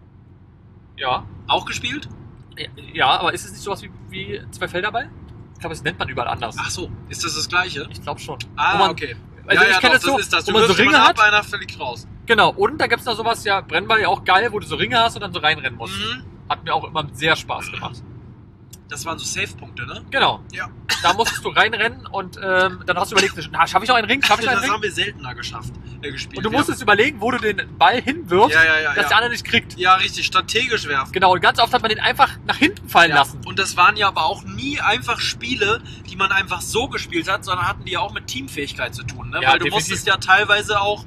Ja. Auch gespielt? Ja, aber ist es nicht sowas wie 2 Felderball? Ich glaube, das nennt man überall anders. Ach so, ist das Gleiche? Ich glaube schon. Okay. Also ich kenne das so, wo man so Ringe hat. Einer fliegt raus. Genau, und da gibt es noch sowas, ja, Brennball ja auch geil, wo du so Ringe hast und dann so reinrennen musst. Mhm. Hat mir auch immer sehr Spaß gemacht. Das waren so Safe-Punkte, ne? Genau. Ja. Da musstest du reinrennen und dann hast du überlegt, schaffe ich noch einen Ring? Das haben wir seltener gespielt. Und du musstest überlegen, wo du den Ball hinwirfst, dass der andere nicht kriegt. Ja, richtig, strategisch werfen. Genau, und ganz oft hat man den einfach nach hinten fallen lassen. Und das waren ja aber auch nie einfach Spiele, die man einfach so gespielt hat, sondern hatten die ja auch mit Teamfähigkeit zu tun. Ne? Ja, Weil du musstest ja teilweise auch...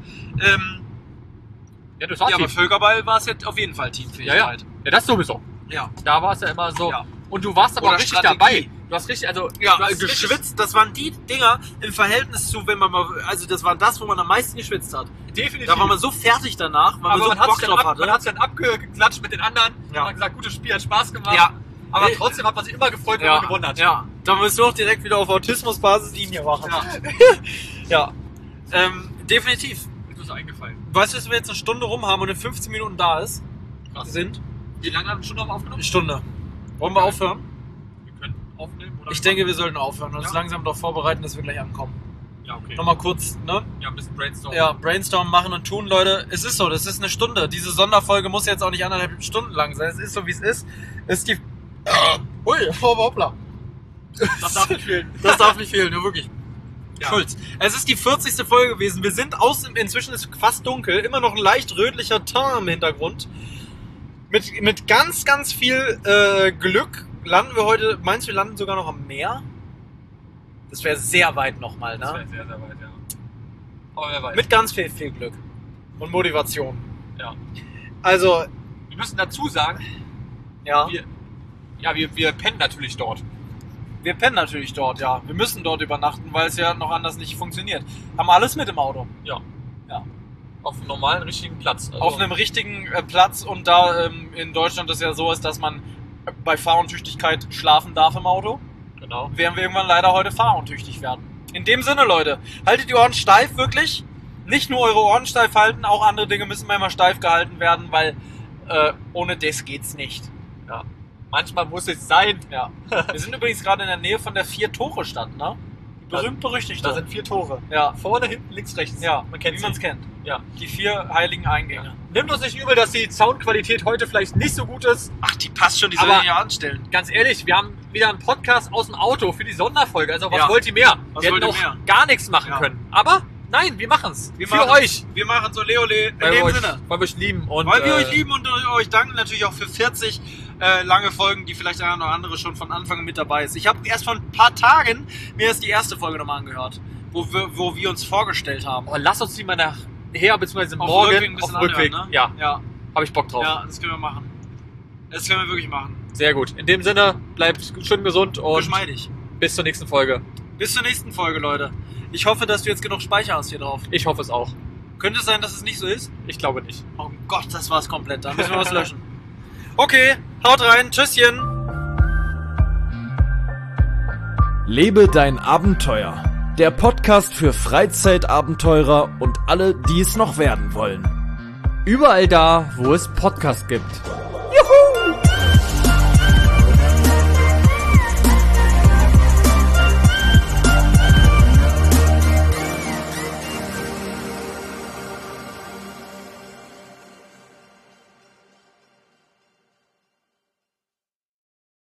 ja, das war aber Völkerball war es jetzt auf jeden Fall Teamfähigkeit. Ja, das sowieso. Ja. Da war es ja immer so. Ja. Und du warst aber Oder auch richtig Strategie. dabei. Du hast richtig, also Ja, du hast geschwitzt, das waren die Dinger im Verhältnis zu, wenn man mal, also das war das, wo man am meisten geschwitzt hat. definitiv. Da war man so fertig danach, weil man aber so man hat Bock sich drauf hatte. man hat sich dann abgeklatscht mit den anderen Ja. und hat gesagt, gutes Spiel, hat Spaß gemacht. Ja. Aber trotzdem hat man sich immer gefreut, wenn man gewonnen hat. Ja, da müssen wir auch direkt wieder auf Autismusbasis Linie machen. Ja. Ja, definitiv. Ist mir so eingefallen. Weißt du, dass wir jetzt eine Stunde rum haben und in 15 Minuten da ist? Krass. Sind? Wie lange haben wir schon noch aufgenommen? Eine Stunde. Wollen wir aufhören? Wir können aufnehmen. Oder Ich denke, wir sollten aufhören und uns Ja. langsam darauf vorbereiten, dass wir gleich ankommen. Ja, okay. Nochmal kurz, ne? Ja, ein bisschen Brainstorm. Ja, Brainstorm machen und tun, Leute. Es ist so, das ist eine Stunde. Diese Sonderfolge muss jetzt auch nicht 1,5 Stunden lang sein. Es ist so, wie es ist. Es ist die... Ui, hoppla. Das darf nicht fehlen. Das darf nicht fehlen, ja wirklich. Ja. Schulz. Es ist die 40. Folge gewesen. Wir sind inzwischen ist fast dunkel, immer noch ein leicht rötlicher Ton im Hintergrund. Mit ganz, ganz viel Glück landen wir heute, meinst du, wir landen sogar noch am Meer? Das wäre sehr weit nochmal, Das ne? wäre sehr, sehr weit, ja. Aber wer weiß. Mit ganz viel Glück und Motivation. Ja. Also, Wir müssen dazu sagen, ja, wir pennen natürlich dort. wir pennen natürlich dort, ja. Wir müssen dort übernachten, weil es ja noch anders nicht funktioniert. Haben alles mit im Auto. Ja. Ja. Auf einem normalen, richtigen Platz. Also, Auf einem richtigen Platz und da in Deutschland das ja so ist, dass man bei Fahruntüchtigkeit schlafen darf im Auto, Genau. werden wir irgendwann leider heute fahruntüchtig werden. In dem Sinne, Leute, haltet die Ohren steif, wirklich. Nicht nur eure Ohren steif halten, auch andere Dinge müssen manchmal steif gehalten werden, weil ohne das geht's nicht. Ja. Manchmal muss es sein. Ja. Wir sind übrigens gerade in der Nähe von der 4-Tore-Stadt, ne? Berühmt-berüchtigt. Da sind 4 Tore. Ja. Vorne, hinten, links, rechts. Ja, Man kennt wie man es sie. kennt. Ja. Die 4 heiligen Eingänge. Nimmt uns nicht übel, dass die Soundqualität heute vielleicht nicht so gut ist. Ach, die passt schon, die soll sollen ich ja anstellen. Ganz ehrlich, wir haben wieder einen Podcast aus dem Auto für die Sonderfolge. Also was Ja. wollt ihr mehr? Was Wir wollt hätten ihr auch mehr? gar nichts machen Ja. können. Aber nein, wir machen's. Wir für machen- euch. Wir machen so Leole in Weil dem wir Sinne. weil wir euch lieben. Und, Weil wir euch lieben und euch danken natürlich auch für 40 lange Folgen, die vielleicht der eine oder andere schon von Anfang an mit dabei ist. Ich habe erst vor ein paar Tagen mir erst die erste Folge nochmal angehört, wo wir uns vorgestellt haben. Oh, lass uns die mal nachher, beziehungsweise Auf morgen Rückweg ein bisschen auf Rückweg. anhören, ne? Ja, Ja, habe ich Bock drauf. ja, das können wir machen. Das können wir wirklich machen. Sehr gut. In dem Sinne, bleibt schön gesund und Geschmeidig. bis zur nächsten Folge. Bis zur nächsten Folge, Leute. Ich hoffe, dass du jetzt genug Speicher hast hier drauf. Ich hoffe es auch. Könnte es sein, dass es nicht so ist? Ich glaube nicht. Oh Gott, das war's komplett. Da müssen wir was löschen. Okay, haut rein. Tschüsschen. Lebe dein Abenteuer. Der Podcast für Freizeitabenteurer und alle, die es noch werden wollen. Überall da, wo es Podcasts gibt.